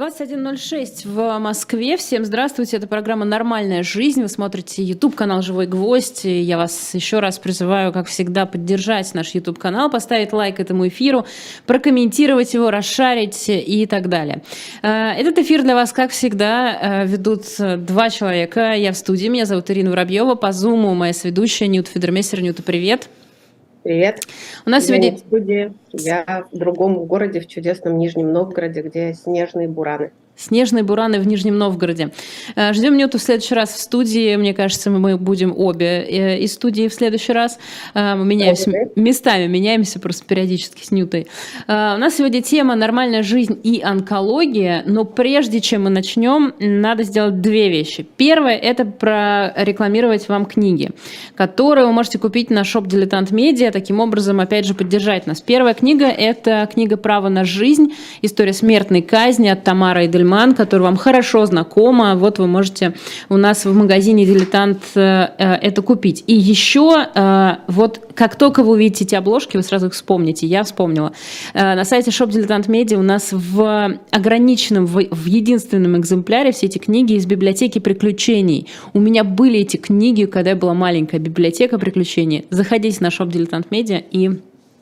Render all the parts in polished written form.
21:06 в Москве. Всем здравствуйте. Это программа «Нормальная жизнь». Вы смотрите YouTube-канал «Живой гвоздь». И я вас еще раз призываю, как всегда, поддержать наш YouTube-канал, поставить лайк этому эфиру, прокомментировать его, расшарить и так далее. Этот эфир для вас, как всегда, ведут два человека. Я в студии. Меня зовут Ирина Воробьева. По Zoom моя сведущая Нюта Федермессер. Нюта, привет. Привет. У нас Я сегодня... не в студии, я в другом городе, в чудесном Нижнем Новгороде, где снежные бураны. Снежные бураны в Нижнем Новгороде. Ждем Нюту в следующий раз в студии. Мне кажется, мы будем обе из студии в следующий раз. Мы меняемся, местами меняемся просто периодически с Нютой. У нас сегодня тема «Нормальная жизнь и онкология». Но прежде чем мы начнем, надо сделать две вещи. Первое – это прорекламировать вам книги, которые вы можете купить на шоп «Дилетант Медиа». Таким образом, опять же, поддержать нас. Первая книга – это книга «Право на жизнь. История смертной казни» от Тамары Эдельман, которая вам хорошо знакома. Вот вы можете у нас в магазине «Дилетант» это купить. И еще, вот как только вы увидите эти обложки, вы сразу их вспомните. Я вспомнила. На сайте Shop Dilettant Media у нас в ограниченном, в единственном экземпляре все эти книги из библиотеки приключений. У меня были эти книги, когда я была маленькая, библиотека приключений. Заходите на Shop Dilettant Media и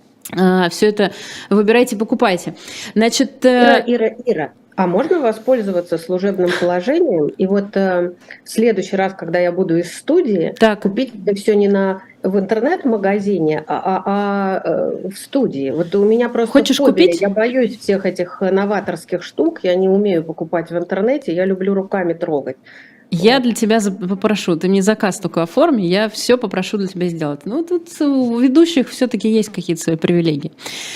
все это выбирайте, покупайте. Значит, Ира. А можно воспользоваться служебным положением? И вот в следующий раз, когда я буду из студии, купить это все не в интернет-магазине, а в студии. Вот у меня просто Хочешь фобия. купить? Я боюсь всех этих новаторских штук. Я не умею покупать в интернете. Я люблю руками трогать. Я для тебя попрошу, ты мне заказ только оформи, я все попрошу для тебя сделать. Ну, тут у ведущих все-таки есть какие-то свои привилегии.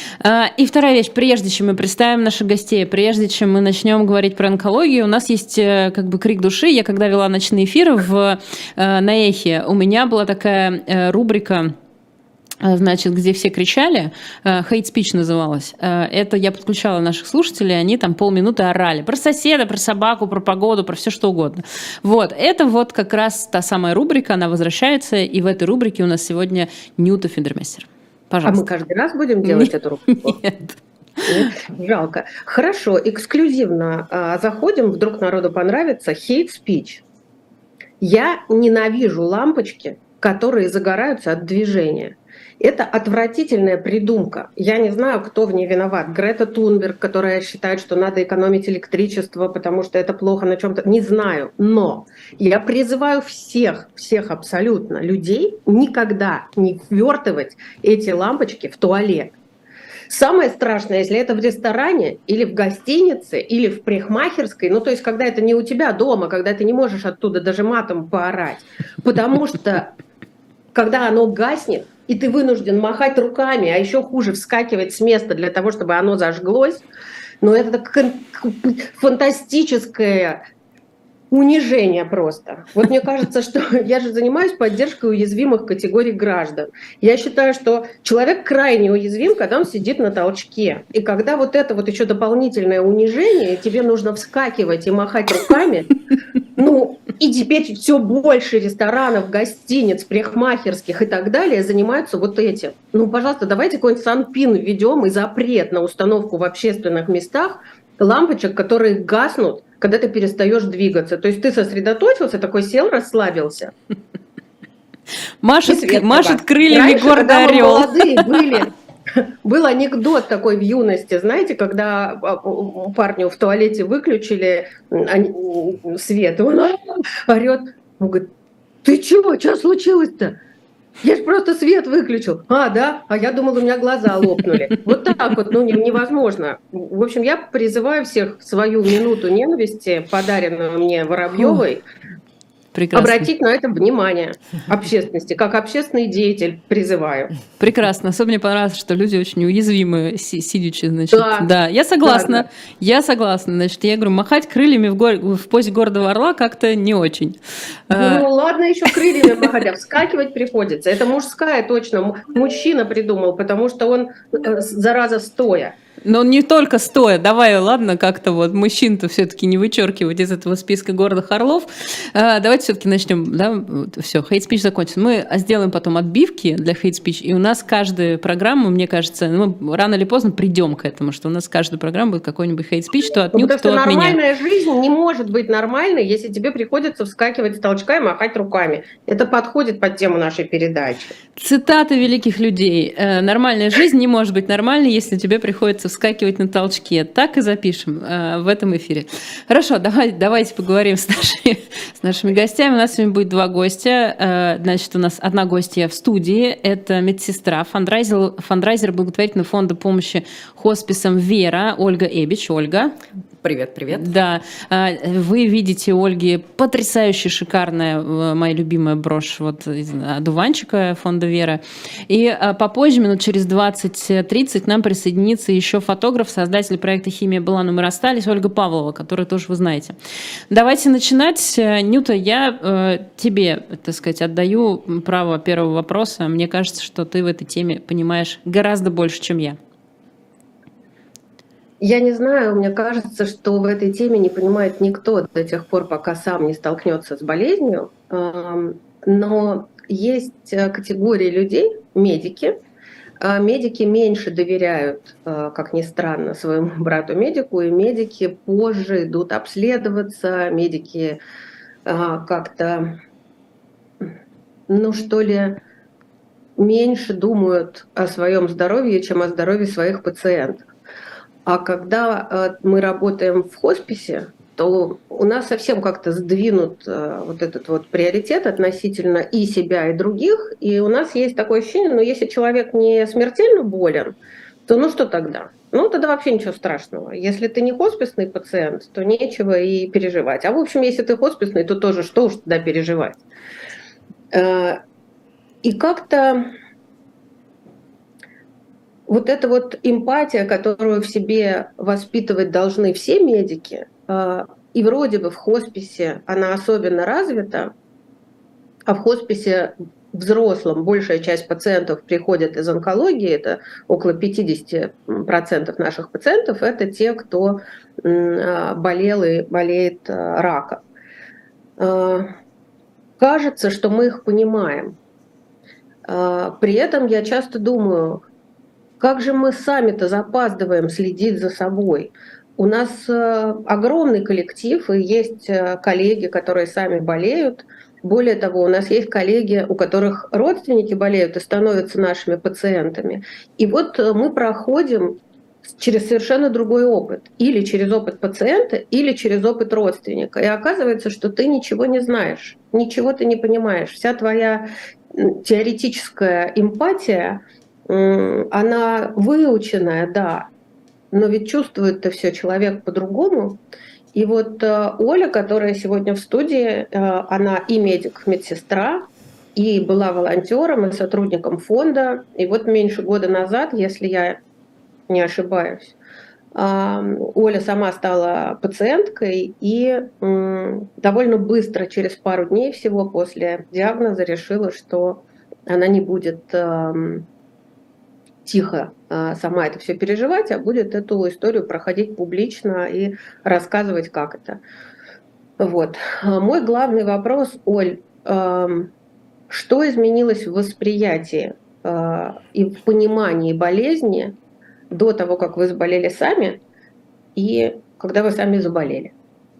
И вторая вещь, прежде чем мы представим наших гостей, прежде чем мы начнем говорить про онкологию, у нас есть как бы крик души. Я когда вела ночные эфиры на Эхе, у меня была такая рубрика, значит, где все кричали, hate speech называлось. Это я подключала наших слушателей, они там полминуты орали про соседа, про собаку, про погоду, про все что угодно. Вот, это вот как раз та самая рубрика, она возвращается, и в этой рубрике у нас сегодня Нюта Федермессер. Пожалуйста. А мы каждый раз будем делать эту рубрику? Нет. Жалко. Хорошо, эксклюзивно заходим, вдруг народу понравится, hate speech. Я ненавижу лампочки, которые загораются от движения. Это отвратительная придумка. Я не знаю, кто в ней виноват. Грета Тунберг, которая считает, что надо экономить электричество, потому что это плохо на чем-то. Не знаю. Но я призываю всех абсолютно людей никогда не ввертывать эти лампочки в туалет. Самое страшное, если это в ресторане или в гостинице, или в парикмахерской, ну, то есть, когда это не у тебя дома, когда ты не можешь оттуда даже матом поорать. Потому что, когда оно гаснет, и ты вынужден махать руками, а еще хуже вскакивать с места для того, чтобы оно зажглось, но это фантастическое унижение просто. Вот мне кажется, что я же занимаюсь поддержкой уязвимых категорий граждан. Я считаю, что человек крайне уязвим, когда он сидит на толчке. И когда вот это вот еще дополнительное унижение, тебе нужно вскакивать и махать руками, ну, и теперь все больше ресторанов, гостиниц, парикмахерских и так далее занимаются вот этим. Ну, пожалуйста, давайте какой-нибудь санпин введем и запрет на установку в общественных местах лампочек, которые гаснут, когда ты перестаешь двигаться. То есть ты сосредоточился, такой сел, расслабился. Машет крыльями гордо орел. Молодые были. Был анекдот такой в юности, знаете, когда парню в туалете выключили свет, и он орет, он говорит: ты чего, что случилось-то? Я же просто свет выключил. А, да? А я думала, у меня глаза лопнули. Вот так вот, ну, невозможно. В общем, я призываю всех свою минуту ненависти, подаренную мне Воробьевой, прекрасно, обратить на это внимание общественности. Как общественный деятель призываю. Прекрасно. Особенно мне понравилось, что люди очень уязвимы, сидячи, значит. Да, я согласна. Да. Я согласна. Значит, я говорю, махать крыльями в позе гордого орла как-то не очень. Ну, ладно, еще крыльями махать, а вскакивать приходится. Это мужская точно. Мужчина придумал, потому что он, зараза, стоя. Но не только стоя. Давай, ладно, как-то вот мужчин-то все-таки не вычеркивать из этого списка гордых орлов. Давайте все-таки начнем. Да? Все, хейт-спич закончен. Мы сделаем потом отбивки для хейт-спич, и у нас каждая программа, мне кажется, мы рано или поздно придем к этому, что у нас каждая программа будет какой-нибудь хейт-спич, то от Нюты, то от меня. Нормальная жизнь не может быть нормальной, если тебе приходится вскакивать с толчка и махать руками. Это подходит под тему нашей передачи. Цитаты великих людей. Нормальная жизнь не может быть нормальной, если тебе приходится вскакивать на толчке. Так и запишем в этом эфире. Хорошо, давайте поговорим с нашими гостями. У нас сегодня будет два гостя. Значит, у нас одна гостья в студии. Это медсестра, фандрайзер благотворительного фонда помощи хосписам «Вера» Ольга Эбич. Ольга. Привет, привет. Да, вы видите у Ольги потрясающе шикарная, моя любимая брошь вот из одуванчика фонда «Вера». И попозже, минут через 20-30, к нам присоединится еще фотограф, создатель проекта «Химия была, но мы расстались», Ольга Павлова, которую тоже вы знаете. Давайте начинать. Нюта, я тебе, так сказать, отдаю право первого вопроса. Мне кажется, что ты в этой теме понимаешь гораздо больше, чем я. Я не знаю, мне кажется, что в этой теме не понимает никто до тех пор, пока сам не столкнется с болезнью. Но есть категории людей, медики. Медики меньше доверяют, как ни странно, своему брату-медику, и медики позже идут обследоваться, медики как-то, меньше думают о своем здоровье, чем о здоровье своих пациентов. А когда мы работаем в хосписе, то у нас совсем как-то сдвинут вот этот вот приоритет относительно и себя, и других. И у нас есть такое ощущение, если человек не смертельно болен, то что тогда? Тогда вообще ничего страшного. Если ты не хосписный пациент, то нечего и переживать. А в общем, если ты хосписный, то тоже что уж тогда переживать. И как-то вот эта вот эмпатия, которую в себе воспитывать должны все медики, и вроде бы в хосписе она особенно развита, а в хосписе взрослом большая часть пациентов приходит из онкологии, это около 50% наших пациентов, это те, кто болел и болеет раком. Кажется, что мы их понимаем. При этом я часто думаю, как же мы сами-то запаздываем следить за собой. У нас огромный коллектив, и есть коллеги, которые сами болеют. Более того, у нас есть коллеги, у которых родственники болеют и становятся нашими пациентами. И вот мы проходим через совершенно другой опыт. Или через опыт пациента, или через опыт родственника. И оказывается, что ты ничего не знаешь, ничего ты не понимаешь. Вся твоя теоретическая эмпатия, она выученная, да, но ведь чувствует-то все человек по-другому. И вот Оля, которая сегодня в студии, она и медик, медсестра, и была волонтером, и сотрудником фонда. И вот меньше года назад, если я не ошибаюсь, Оля сама стала пациенткой и довольно быстро, через пару дней всего после диагноза, решила, что она не будет тихо сама это все переживать, а будет эту историю проходить публично и рассказывать, как это. Вот. Мой главный вопрос, Оль, что изменилось в восприятии и в понимании болезни до того, как вы заболели сами, и когда вы сами заболели?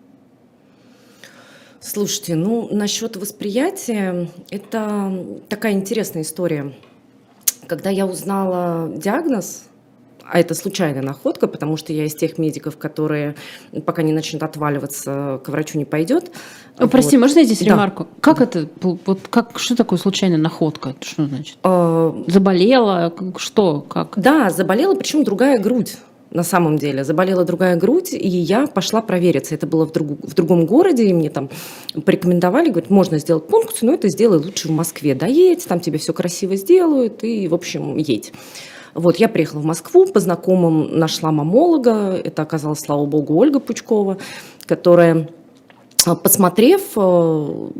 Слушайте, насчет восприятия, это такая интересная история. Когда я узнала диагноз, а это случайная находка, потому что я из тех медиков, которые пока не начнут отваливаться, к врачу не пойдет. Прости, можно я здесь ремарку? Как это? Что такое случайная находка? Что значит? Заболела? Что? Как? Да, заболела, причем другая грудь. На самом деле, заболела другая грудь, и я пошла провериться. Это было в другом городе, и мне там порекомендовали, говорят, можно сделать пункцию, но это сделай лучше в Москве. Доедь, там тебе все красиво сделают, и, в общем, едь. Вот, я приехала в Москву, по знакомым нашла мамолога, это оказалась, слава богу, Ольга Пучкова, которая, посмотрев,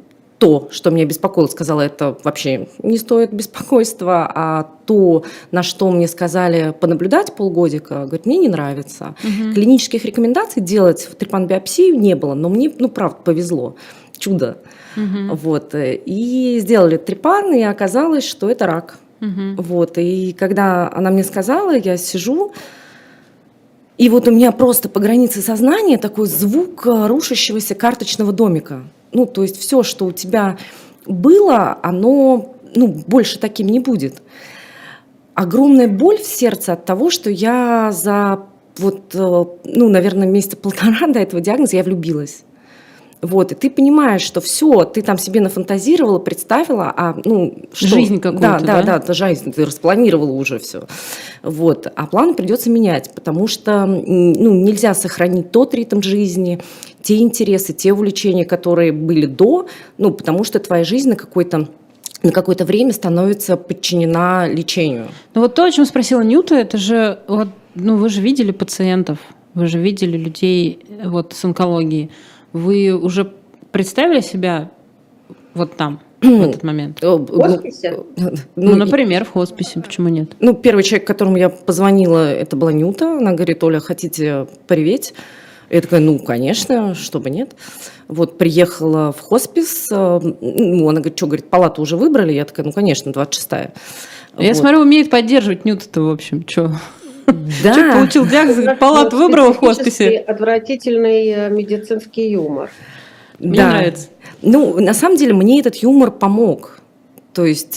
то, что меня беспокоило, сказала, это вообще не стоит беспокойства, а то, на что мне сказали понаблюдать полгодика, говорит, мне не нравится. Клинических рекомендаций делать трепанобиопсию не было, но мне, правда, повезло. Чудо. Вот. И сделали трепан, и оказалось, что это рак. Вот. И когда она мне сказала, я сижу, и вот у меня просто по границе сознания такой звук рушащегося карточного домика. То есть все, что у тебя было, оно, больше таким не будет. Огромная боль в сердце от того, что я за наверное, месяца полтора до этого диагноза я влюбилась. Вот, и ты понимаешь, что все, ты там себе нафантазировала, представила, что? Жизнь какую-то, да, это жизнь, ты распланировала уже все. Вот, а планы придется менять, потому что, нельзя сохранить тот ритм жизни, те интересы, те увлечения, которые были до, потому что твоя жизнь на какое-то время становится подчинена лечению. Вот то, о чем спросила Нюта, это же, вы же видели пациентов, вы же видели людей с онкологией. Вы уже представили себя вот там, в этот момент? В хосписе? Например, в хосписе, почему нет? Первый человек, которому я позвонила, это была Нюта. Она говорит, Оля, хотите приветь? Я такая, конечно, чтобы нет. Вот, приехала в хоспис, она говорит, что, палату уже выбрали? Я такая, конечно, 26-я. Я смотрю, умеет поддерживать Нюта-то, в общем, что... Да. Человек получил диагноз, палату выбрал в хосписе. Отвратительный медицинский юмор. Мне нравится. На самом деле мне этот юмор помог. То есть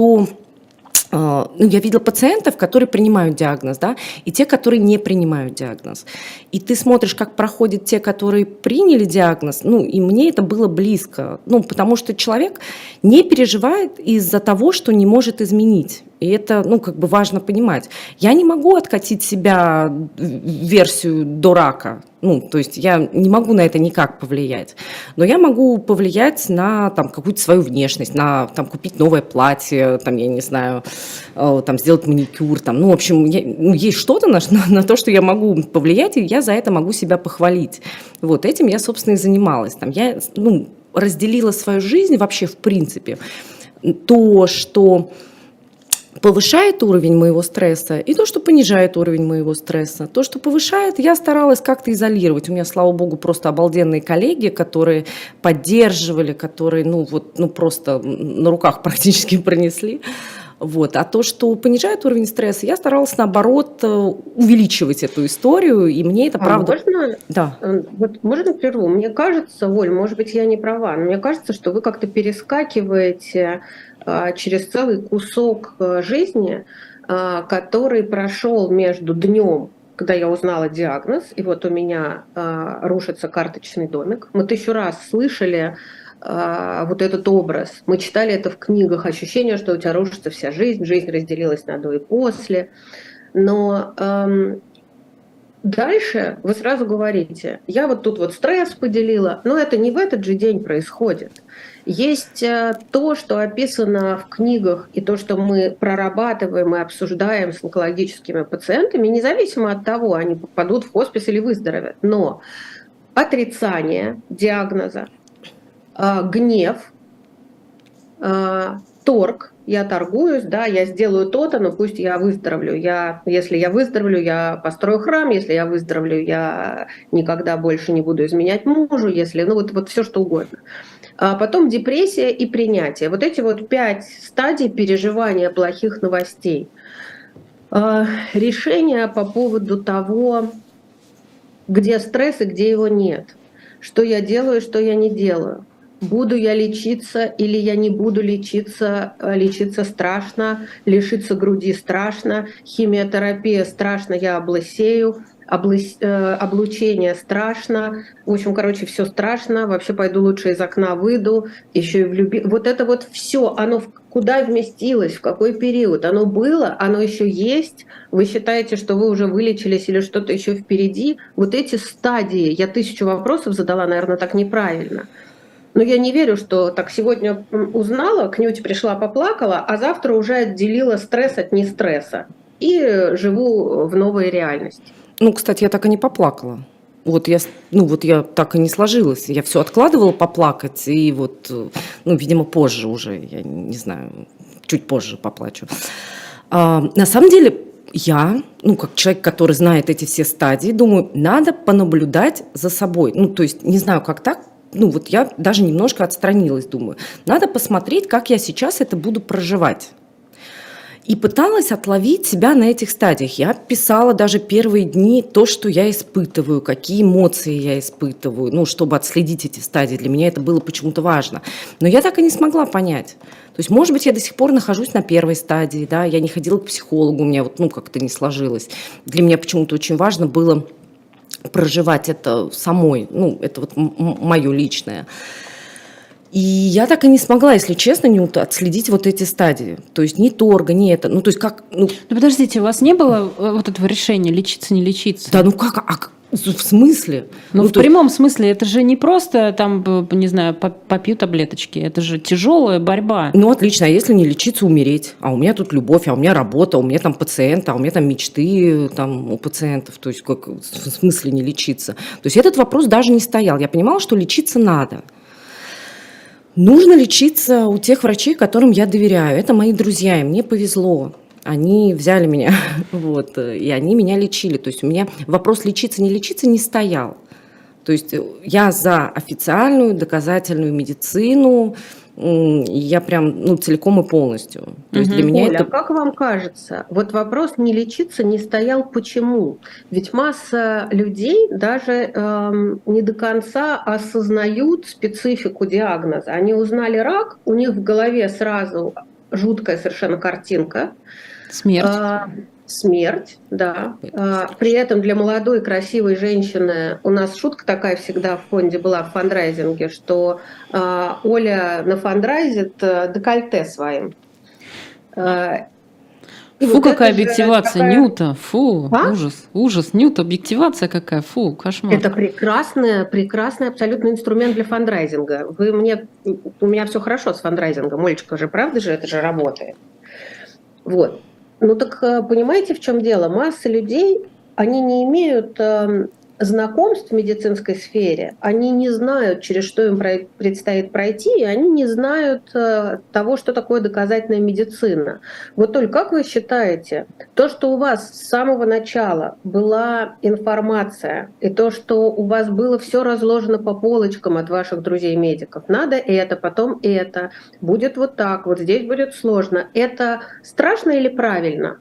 я видела пациентов, которые принимают диагноз, да, и те, которые не принимают диагноз. И ты смотришь, как проходят те, которые приняли диагноз, и мне это было близко, потому что человек не переживает из-за того, что не может изменить. И это, важно понимать. Я не могу откатить себя в версию до рака. То есть я не могу на это никак повлиять. Но я могу повлиять на какую-то свою внешность, на купить новое платье, я не знаю, сделать маникюр. В общем, есть что-то на то, что я могу повлиять, и я за это могу себя похвалить. Вот этим я, собственно, и занималась. Я разделила свою жизнь вообще в принципе. То, что повышает уровень моего стресса, и то, что понижает уровень моего стресса. То, что повышает, я старалась как-то изолировать. У меня, слава богу, просто обалденные коллеги, которые поддерживали, которые, просто на руках практически пронесли. Вот. А то, что понижает уровень стресса, я старалась, наоборот, увеличивать эту историю, и мне это правда... Можно? Да. Можно прерву? Мне кажется, Оль, может быть, я не права, но мне кажется, что вы как-то перескакиваете через целый кусок жизни, который прошел между днем, когда я узнала диагноз, и вот у меня рушится карточный домик. Мы 1000 раз слышали вот этот образ. Мы читали это в книгах, ощущение, что у тебя рушится вся жизнь разделилась на до и после. Но дальше вы сразу говорите, я вот тут стресс поделила, но это не в этот же день происходит. Есть то, что описано в книгах, и то, что мы прорабатываем и обсуждаем с онкологическими пациентами, независимо от того, они попадут в хоспис или выздоровят. Но отрицание диагноза, гнев, торг, я торгуюсь, да, я сделаю то-то, но пусть я выздоровлю. Если я выздоровлю, я построю храм, если я выздоровлю, я никогда больше не буду изменять мужу, если, вот все что угодно. А потом депрессия и принятие. Вот эти 5 стадий переживания плохих новостей. Решение по поводу того, где стресс и где его нет. Что я делаю, что я не делаю. Буду я лечиться или я не буду лечиться, лечиться страшно, лишиться груди страшно, химиотерапия страшно, я облысею, облучение страшно, в общем, все страшно, вообще пойду лучше из окна выйду, еще и влюбиться. Вот это все, оно куда вместилось, в какой период, оно было, оно еще есть, вы считаете, что вы уже вылечились или что-то еще впереди, вот эти стадии, я 1000 вопросов задала, наверное, так неправильно. Но я не верю, что так сегодня узнала, к Нюте пришла, поплакала, а завтра уже отделила стресс от нестресса и живу в новой реальности. Кстати, я так и не поплакала. Вот я так и не сложилась. Я все откладывала поплакать, и вот, видимо, позже уже, я не знаю, чуть позже поплачу. На самом деле я, как человек, который знает эти все стадии, думаю, надо понаблюдать за собой. То есть не знаю, как так, вот я даже немножко отстранилась, думаю, надо посмотреть, как я сейчас это буду проживать. И пыталась отловить себя на этих стадиях. Я писала даже первые дни то, что я испытываю, какие эмоции я испытываю, чтобы отследить эти стадии. Для меня это было почему-то важно. Но я так и не смогла понять. То есть, может быть, я до сих пор нахожусь на первой стадии, да, я не ходила к психологу, у меня как-то не сложилось. Для меня почему-то очень важно было проживать это самой, это мое личное. И я так и не смогла, если честно, отследить вот эти стадии. То есть ни торга, ни это. То есть как... подождите, у вас не было вот этого решения лечиться, не лечиться? Да, как? В смысле? В прямом смысле, это же не просто, не знаю, попью таблеточки. Это же тяжелая борьба. Отлично, а если не лечиться, умереть? А у меня тут любовь, а у меня работа, у меня там пациенты, а у меня там мечты у пациентов. То есть как в смысле не лечиться? То есть этот вопрос даже не стоял. Я понимала, что лечиться надо. Нужно лечиться у тех врачей, которым я доверяю. Это мои друзья, и мне повезло. Они взяли меня, и они меня лечили. То есть у меня вопрос лечиться, не стоял. То есть я за официальную доказательную медицину, я прям целиком и полностью. То есть для меня Оля, как вам кажется, вот вопрос не лечиться не стоял почему? Ведь масса людей даже не до конца осознают специфику диагноза. Они узнали рак, у них в голове сразу жуткая совершенно картинка. Смерть, да. При этом для молодой красивой женщины у нас шутка такая всегда в фонде была в фандрайзинге, что Оля нафандрайзит декольте своим. Фу, какая объективация, Нюта, фу, ужас, Нюта, объективация какая, фу, кошмар. Это прекрасный абсолютно инструмент для фандрайзинга. У меня все хорошо с фандрайзингом, Олечка же, правда же, это же работает. Вот. Так понимаете, в чем дело? Масса людей, они не имеют знакомств в медицинской сфере, они не знают, через что им предстоит пройти, и они не знают того, что такое доказательная медицина. Вот, Оль, как вы считаете, то, что у вас с самого начала была информация, и то, что у вас было все разложено по полочкам от ваших друзей-медиков, надо это, потом это, будет вот так, вот здесь будет сложно, это страшно или правильно?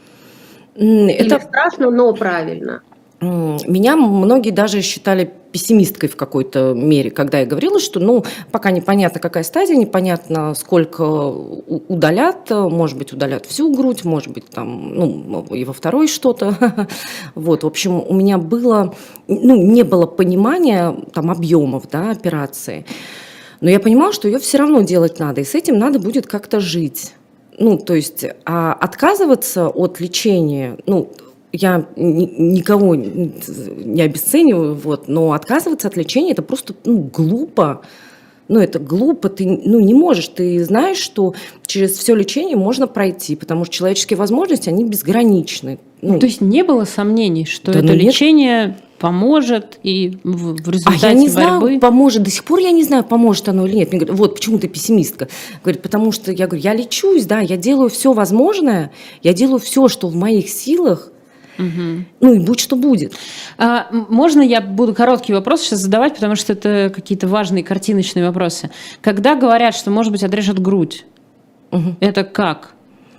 Или страшно, но правильно? Меня многие даже считали пессимисткой в какой-то мере, когда я говорила, что пока непонятно, какая стадия, непонятно, сколько удалят, может быть, удалят всю грудь, может быть, там, и во второй что-то. Вот, в общем, у меня было, не было понимания там объемов, да, операции, но я понимала, что ее все равно делать надо, и с этим надо будет как-то жить. То есть отказываться от лечения, я никого не обесцениваю, но отказываться от лечения – это просто глупо. Это глупо, ты не можешь. Ты знаешь, что через все лечение можно пройти, потому что человеческие возможности, они безграничны. То есть не было сомнений, что это лечение поможет, и в результате я не борьбы... знаю, поможет. До сих пор я не знаю, поможет оно или нет. Мне говорят, вот почему ты пессимистка. Говорит, потому что я говорю, я лечусь, да, я делаю все возможное, я делаю все, что в моих силах, и будь что будет. Можно я буду короткий вопрос сейчас задавать, потому что это какие-то важные картиночные вопросы. Когда говорят, что, может быть, отрежет грудь, это как?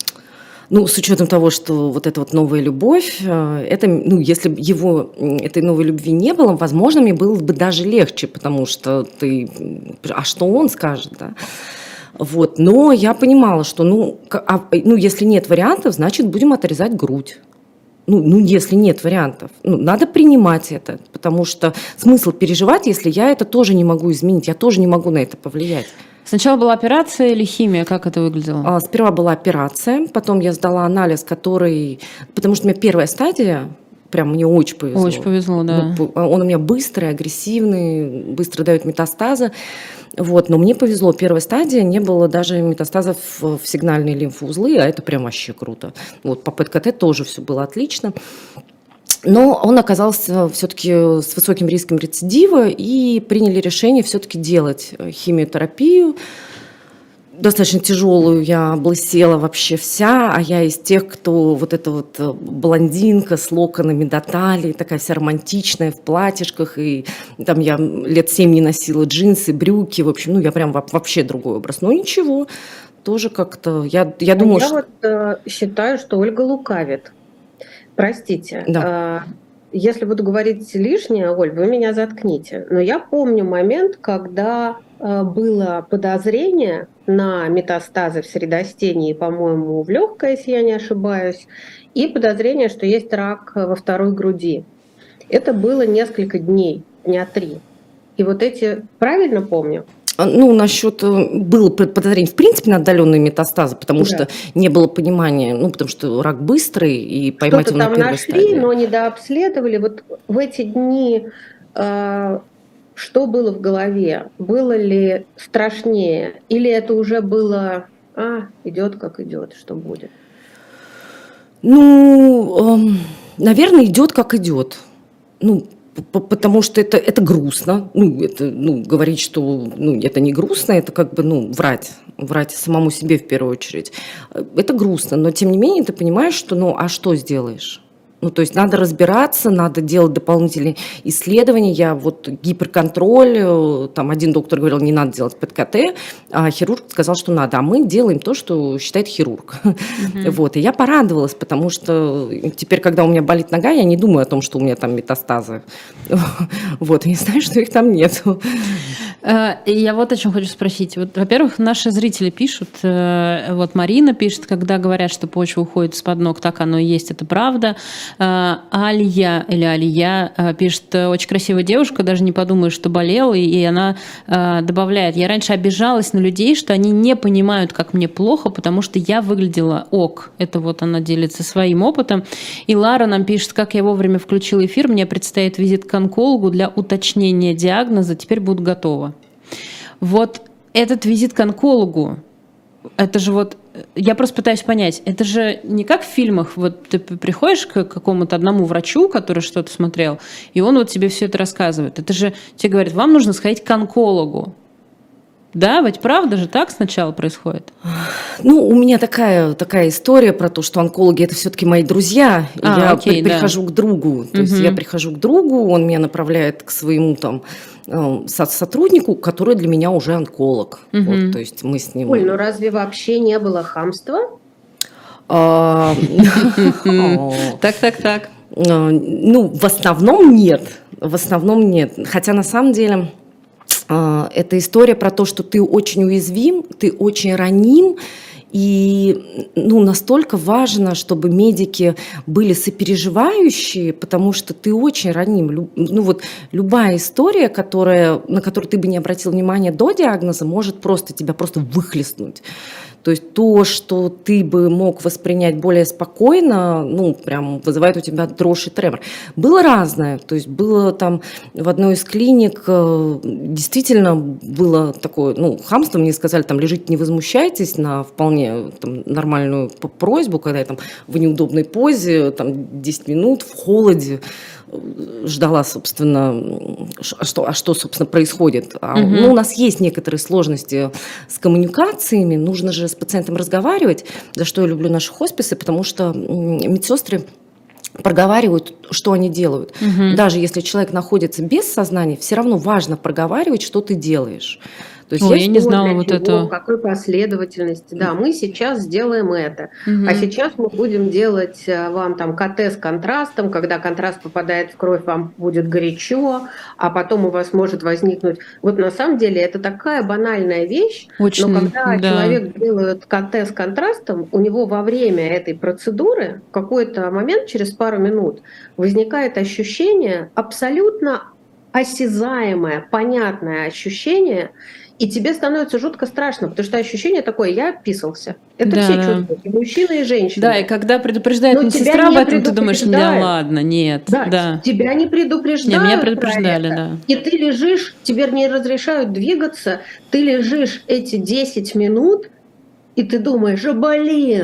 С учетом того, что вот эта вот новая любовь, это, если бы этой новой любви не было, возможно, мне было бы даже легче, потому что а что он скажет, да? Вот, но я понимала, что, если нет вариантов, значит, будем отрезать грудь. Если нет вариантов, надо принимать это, потому что смысл переживать, если я это тоже не могу изменить, я тоже не могу на это повлиять. Сначала была операция или химия? Как это выглядело? Сперва была операция, потом я сдала анализ, потому что у меня первая стадия, прям мне очень повезло. Очень повезло, да. Он у меня быстрый, агрессивный, быстро дает метастазы. Вот, но мне повезло, первая стадия, не было даже метастазов в сигнальные лимфоузлы, а это прям вообще круто. Вот, по ПЭТ-КТ тоже все было отлично. Но он оказался все-таки с высоким риском рецидива, и приняли решение все-таки делать химиотерапию. Достаточно тяжелую, я облысела вообще вся, а я из тех, кто вот эта вот блондинка с локонами до талии, такая вся романтичная в платьишках, и там я лет 7 не носила джинсы, брюки, в общем, ну я прям вообще другой образ. Но ничего, тоже как-то, я думаю, Я что... вот считаю, что Ольга лукавит. Простите. Да. Если буду говорить лишнее, Оль, вы меня заткните. Но я помню момент, когда было подозрение на метастазы в средостении, по-моему, в легкое, если я не ошибаюсь, и подозрение, что есть рак во второй груди. Это было несколько дней, дня 3. И вот эти, правильно помню? Ну, насчет было подозрение, в принципе, на отдаленные метастазы, потому что не было понимания, ну, потому что рак быстрый, и поймать его на первой стадии. Что-то там нашли, но недообследовали. Вот в эти дни что было в голове? Было ли страшнее? Или это уже было, идет как идет, что будет? Ну, наверное, идет как идет. Ну, потому что это грустно. Говорить, что это не грустно, это как бы врать самому себе в первую очередь. Это грустно, но тем не менее ты понимаешь, что а что сделаешь? Ну, то есть надо разбираться, надо делать дополнительные исследования. Я вот гиперконтроль, там один доктор говорил, не надо делать ПЭТ-КТ, а хирург сказал, что надо. А мы делаем то, что считает хирург. Вот, и я порадовалась, потому что теперь, когда у меня болит нога, я не думаю о том, что у меня там метастазы. Вот, и знаю, что их там нет. Я вот о чем хочу спросить. Вот, во-первых, наши зрители пишут, вот Марина пишет, когда говорят, что почва уходит из-под ног, так оно и есть, это правда. Алия пишет, очень красивая девушка, даже не подумаешь, что болела, и она добавляет, я раньше обижалась на людей, что они не понимают, как мне плохо, потому что я выглядела ок. Это вот она делится своим опытом. И Лара нам пишет, как я вовремя включила эфир, мне предстоит визит к онкологу для уточнения диагноза, теперь буду готова. Вот этот визит к онкологу, это же вот, я просто пытаюсь понять, это же не как в фильмах, вот ты приходишь к какому-то одному врачу, который что-то смотрел, и он вот тебе все это рассказывает. Это же тебе говорит, вам нужно сходить к онкологу. Да, ведь правда же так сначала происходит? Ну, у меня такая история про то, что онкологи – это все-таки мои друзья. Я прихожу к другу. То есть я прихожу к другу, он меня направляет к своему там сотруднику, который для меня уже онколог. Вот, то есть мы с ним... Оль, ну разве вообще не было хамства? Так. Ну, в основном нет. Хотя на самом деле... Это история про то, что ты очень уязвим, ты очень раним, и настолько важно, чтобы медики были сопереживающие, потому что ты очень раним. Любая история, на которую ты бы не обратил внимания до диагноза, может тебя просто выхлестнуть. То есть то, что ты бы мог воспринять более спокойно, прям вызывает у тебя дрожь и тремор. Было разное. То есть было там в одной из клиник действительно было такое, хамство. Мне сказали, там, лежите, не возмущайтесь, на вполне там нормальную просьбу, когда я там в неудобной позе, там 10 минут в холоде ждала, собственно, что собственно, происходит. У нас есть некоторые сложности с коммуникациями, нужно же с пациентом разговаривать, за что я люблю наши хосписы, потому что медсестры проговаривают, что они делают. Даже если человек находится без сознания, все равно важно проговаривать, что ты делаешь. То есть я не знала вот этого. Какой последовательности. Да, мы сейчас сделаем это. А сейчас мы будем делать вам там КТ с контрастом. Когда контраст попадает в кровь, вам будет горячо, а потом у вас может возникнуть... Вот на самом деле это такая банальная вещь, очень, но когда человек делает КТ с контрастом, у него во время этой процедуры в какой-то момент, через пару минут, возникает ощущение, абсолютно осязаемое, понятное ощущение, и тебе становится жутко страшно, потому что ощущение такое, я описался. Это все чувствуют, и мужчины, и женщины. Да, и когда предупреждает медсестра об этом, ты думаешь, да ладно, нет. Да, тебя не предупреждают. Меня предупреждали, да. И ты лежишь, тебе не разрешают двигаться, ты лежишь эти 10 минут, и ты думаешь, блин,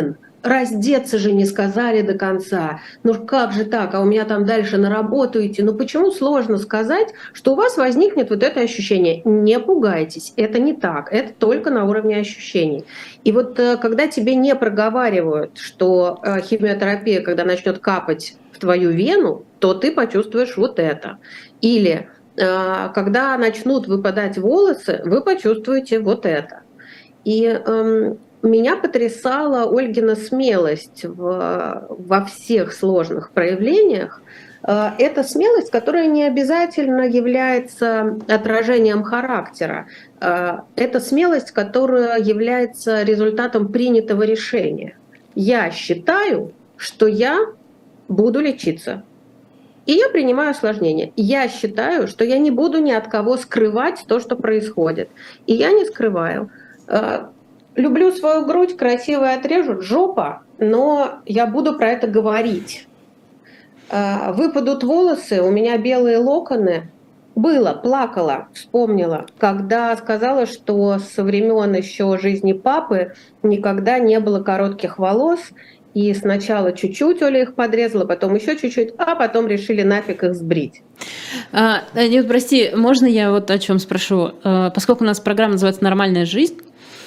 раздеться же не сказали до конца. Ну как же так, а у меня там дальше на работу идти. Ну почему сложно сказать, что у вас возникнет вот это ощущение? Не пугайтесь, это не так, это только на уровне ощущений. И вот когда тебе не проговаривают, что химиотерапия, когда начнет капать в твою вену, то ты почувствуешь вот это. Или когда начнут выпадать волосы, вы почувствуете вот это. И меня потрясала Ольгина смелость во всех сложных проявлениях. Это смелость, которая не обязательно является отражением характера. Это смелость, которая является результатом принятого решения. Я считаю, что я буду лечиться. И я принимаю осложнения. Я считаю, что я не буду ни от кого скрывать то, что происходит. И я не скрываю. Люблю свою грудь, красиво отрежут, жопа, но я буду про это говорить. Выпадут волосы, у меня белые локоны. Было, плакала, вспомнила, когда сказала, что со времен еще жизни папы никогда не было коротких волос. И сначала чуть-чуть Оля их подрезала, потом еще чуть-чуть, а потом решили нафиг их сбрить. Нет, прости, можно я вот о чем спрошу? Поскольку у нас программа называется «Нормальная жизнь»,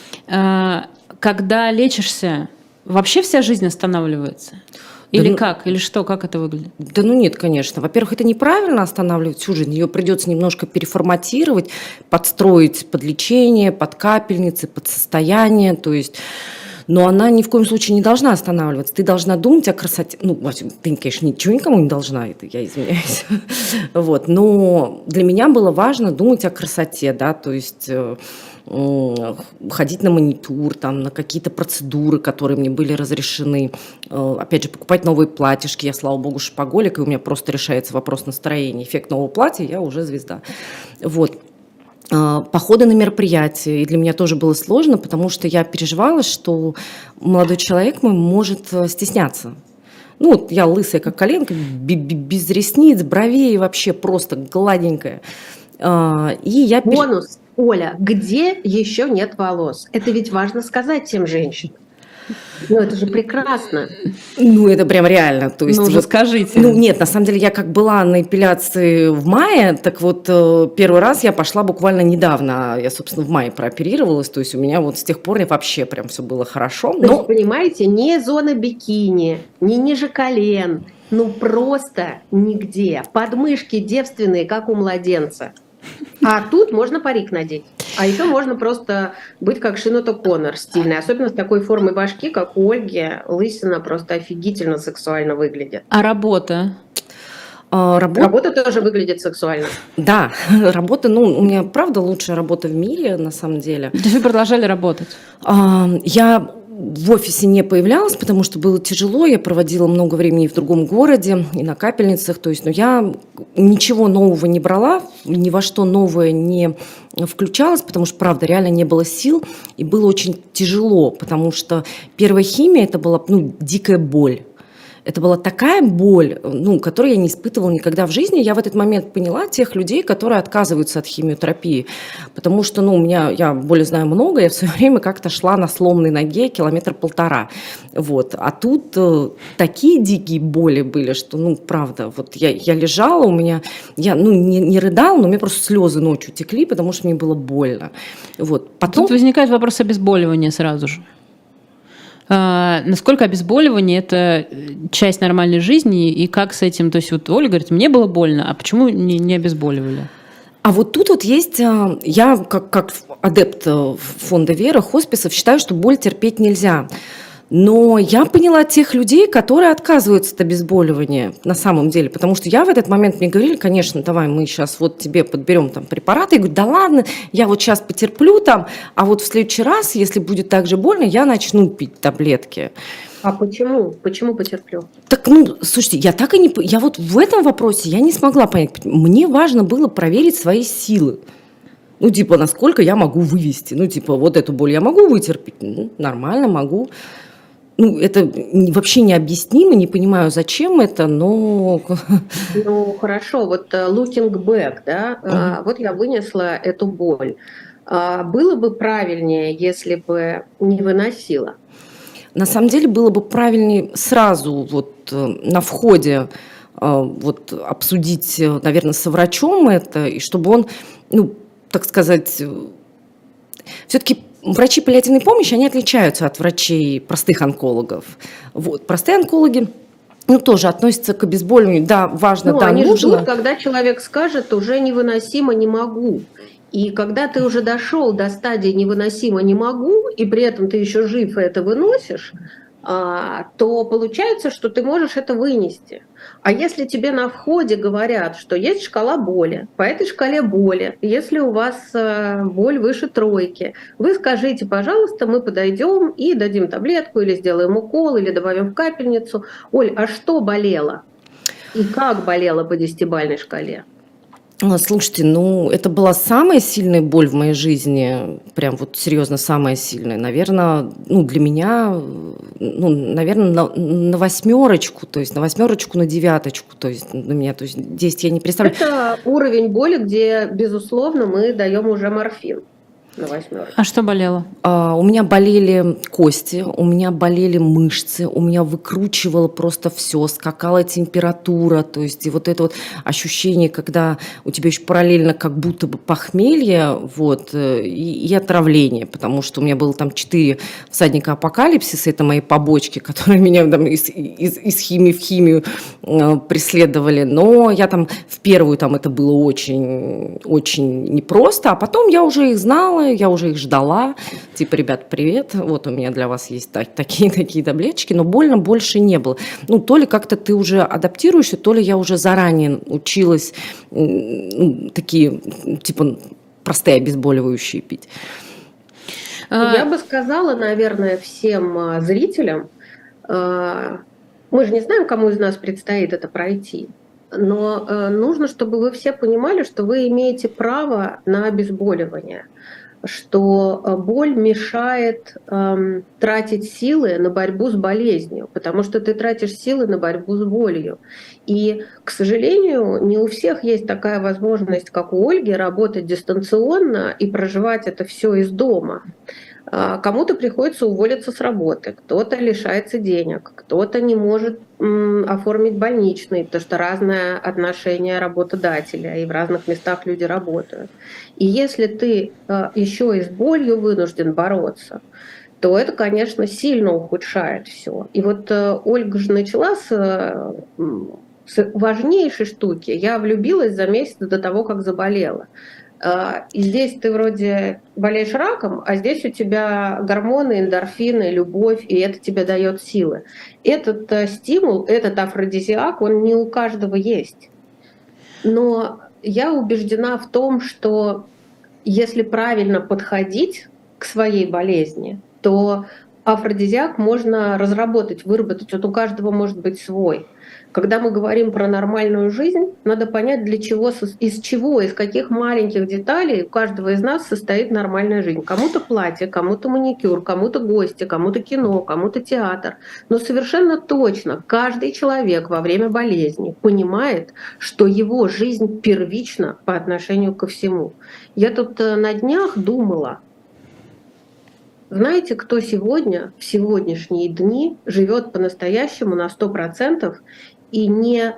когда лечишься, вообще вся жизнь останавливается? Или как? Или что? Как это выглядит? Да ну нет, конечно. Во-первых, это неправильно останавливать всю жизнь. Ее придется немножко переформатировать, подстроить под лечение, под капельницы, под состояние. То есть... Но она ни в коем случае не должна останавливаться. Ты должна думать о красоте. Ну, ты, конечно, ничего никому не должна, это я извиняюсь. Вот. Но для меня было важно думать о красоте, да, то есть ходить на маникюр, там, на какие-то процедуры, которые мне были разрешены. Опять же, покупать новые платьишки. Я, слава богу, шопоголик, и у меня просто решается вопрос настроения. Эффект нового платья, я уже звезда. Вот. Походы на мероприятия. И для меня тоже было сложно, потому что я переживала, что молодой человек мой может стесняться. Ну, вот я лысая, как коленка, без ресниц, бровей, вообще просто гладенькая. И я Бонус, Оля, где еще нет волос? Это ведь важно сказать тем женщинам. Ну, это же прекрасно. Ну, это прям реально. То есть, ну, уже скажите. Ну, нет, на самом деле, я как была на эпиляции в мае, так вот, первый раз я пошла буквально недавно. Я, собственно, в мае прооперировалась, то есть у меня вот с тех пор вообще прям все было хорошо. То есть, понимаете, не зона бикини, не ниже колен, ну, просто нигде. Подмышки девственные, как у младенца. А тут можно парик надеть. А еще можно просто быть как Шиното Коннор, стильной. Особенно с такой формой башки, как у Ольги. Лысина просто офигительно сексуально выглядит. А работа? Работа тоже выглядит сексуально. Да, работа, ну, у меня, правда, лучшая работа в мире, на самом деле. То есть вы продолжали работать? Я в офисе не появлялась, потому что было тяжело, я проводила много времени в другом городе, и на капельницах, то есть, но я ничего нового не брала, ни во что новое не включалась, потому что, правда, реально не было сил, и было очень тяжело, потому что первая химия, это была, ну, дикая боль. Это была такая боль, ну, которую я не испытывала никогда в жизни. Я в этот момент поняла тех людей, которые отказываются от химиотерапии. Потому что, ну, я боли знаю много, я в свое время как-то шла на сломанной ноге 1,5 километра. Вот. А тут такие дикие боли были, что, ну, правда, вот я лежала, я не рыдала, но у меня просто слезы ночью текли, потому что мне было больно. Вот. Потом... Тут возникает вопрос обезболивания сразу же. Насколько обезболивание – это часть нормальной жизни, и как с этим? То есть вот Оля говорит, мне было больно, а почему не обезболивали? А вот тут вот есть, я как адепт фонда Вера, хосписов, считаю, что боль терпеть нельзя. Но я поняла тех людей, которые отказываются от обезболивания на самом деле, потому что я в этот момент, мне говорили, конечно, давай мы сейчас вот тебе подберем там препараты. Я говорю, да ладно, я вот сейчас потерплю там, а вот в следующий раз, если будет так же больно, я начну пить таблетки. А почему? Почему потерплю? Так, ну, слушайте, я вот в этом вопросе я не смогла понять. Мне важно было проверить свои силы. Ну, типа, насколько я могу вывести. Ну, типа, вот эту боль я могу вытерпеть? Ну, нормально, могу. Ну, это вообще необъяснимо, не понимаю, зачем это, но... Ну, хорошо, вот looking back, да, вот я вынесла эту боль. Было бы правильнее, если бы не выносила? На самом деле было бы правильнее сразу вот на входе вот обсудить, наверное, со врачом это, и чтобы он, ну, так сказать, все-таки врачи паллиативной помощи, они отличаются от врачей простых онкологов. Вот. Простые онкологи, ну, тоже относятся к обезболиванию. Да, важно, да, они нужно. ждут, когда человек скажет, уже невыносимо, не могу. И когда ты уже дошел до стадии невыносимо, не могу, и при этом ты еще жив и это выносишь, то получается, что ты можешь это вынести. А если тебе на входе говорят, что есть шкала боли, по этой шкале боли, если у вас боль выше 3, вы скажите, пожалуйста, мы подойдем и дадим таблетку, или сделаем укол, или добавим в капельницу. Оль, а что болело? И как болело по 10-бальной шкале? Слушайте, ну, это была самая сильная боль в моей жизни, прям вот серьезно самая сильная. Наверное, ну, для меня, ну, наверное, на 8, то есть на 8, на 9, то есть для меня, то есть 10 я не представляю. Это уровень боли, где, безусловно, мы даем уже морфин на 8. А что болело? У меня болели кости, у меня болели мышцы, у меня выкручивало просто все, скакала температура, то есть и вот это вот ощущение, когда у тебя еще параллельно как будто бы похмелье, вот, и отравление, потому что у меня было там 4 всадника апокалипсиса, это мои побочки, которые меня там из химии в химию преследовали, но я там в первую там это было очень, очень непросто, а потом я уже их знала, я уже их ждала, типа, ребят, привет, вот у меня для вас есть такие таблеточки, но больно больше не было. Ну, то ли как-то ты уже адаптируешься, то ли я уже заранее училась такие, типа, простые обезболивающие пить. Я бы сказала, наверное, всем зрителям, мы же не знаем, кому из нас предстоит это пройти, но нужно, чтобы вы все понимали, что вы имеете право на обезболивание, что боль мешает тратить силы на борьбу с болезнью, потому что ты тратишь силы на борьбу с болью. И, к сожалению, не у всех есть такая возможность, как у Ольги, работать дистанционно и проживать это все из дома. Кому-то приходится уволиться с работы, кто-то лишается денег, кто-то не может оформить больничный, потому что разное отношение работодателя, и в разных местах люди работают. И если ты еще и с болью вынужден бороться, то это, конечно, сильно ухудшает все. И вот Ольга же начала с важнейшей штуки. Я влюбилась за месяц до того, как заболела. И здесь ты вроде болеешь раком, а здесь у тебя гормоны, эндорфины, любовь, и это тебе дает силы. Этот стимул, этот афродизиак, он не у каждого есть. Но я убеждена в том, что если правильно подходить к своей болезни, то афродизиак можно разработать, выработать. Вот у каждого может быть свой. Когда мы говорим про нормальную жизнь, надо понять, для чего, из каких маленьких деталей у каждого из нас состоит нормальная жизнь. Кому-то платье, кому-то маникюр, кому-то гости, кому-то кино, кому-то театр. Но совершенно точно каждый человек во время болезни понимает, что его жизнь первична по отношению ко всему. Я тут на днях думала, знаете, кто сегодня, в сегодняшние дни, живет по-настоящему на 100% и не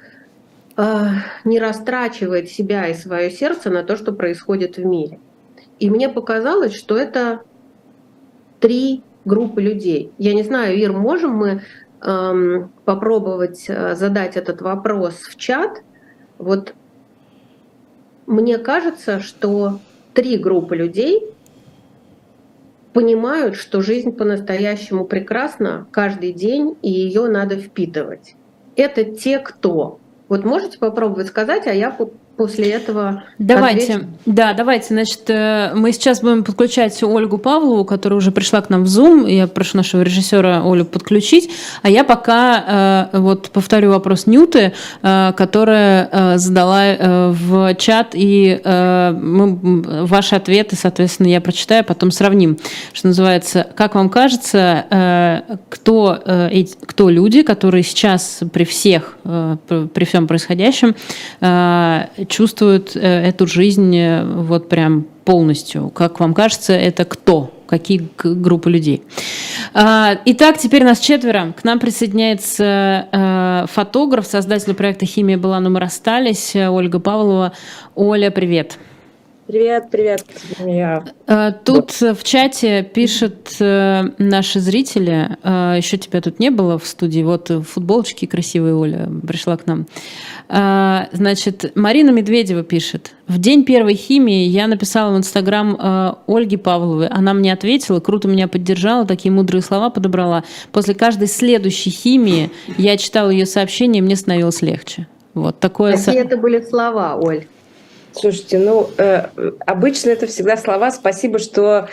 растрачивает себя и свое сердце на то, что происходит в мире? И мне показалось, что это 3 группы людей. Я не знаю, Ир, можем мы попробовать задать этот вопрос в чат? Вот мне кажется, что 3 группы людей понимают, что жизнь по-настоящему прекрасна каждый день, и ее надо впитывать. Это те, кто. Вот можете попробовать сказать, а я после этого давайте. отвечу. Да, давайте. Значит, мы сейчас будем подключать Ольгу Павлову, которая уже пришла к нам в Zoom. Я прошу нашего режиссера Олю подключить. А я пока вот повторю вопрос Нюты, которая задала в чат, и ваши ответы, соответственно, я прочитаю, потом сравним. Что называется, как вам кажется, кто люди, которые сейчас при всем происходящем чувствуют эту жизнь вот прям полностью? Как вам кажется, это кто? Какие группы людей? Итак, теперь нас 4. К нам присоединяется фотограф, создатель проекта «Химия была, но мы расстались», Ольга Павлова. Оля, привет. Привет, привет. Тут в чате пишут наши зрители, еще тебя тут не было в студии, вот в футболочке красивая Оля пришла к нам. Значит, Марина Медведева пишет: в день первой химии я написала в Инстаграм Ольги Павловой, она мне ответила, круто меня поддержала, такие мудрые слова подобрала. После каждой следующей химии я читала ее сообщения, и мне становилось легче. Вот такое. Какие это были слова, Оль? Слушайте, обычно это всегда слова «спасибо, что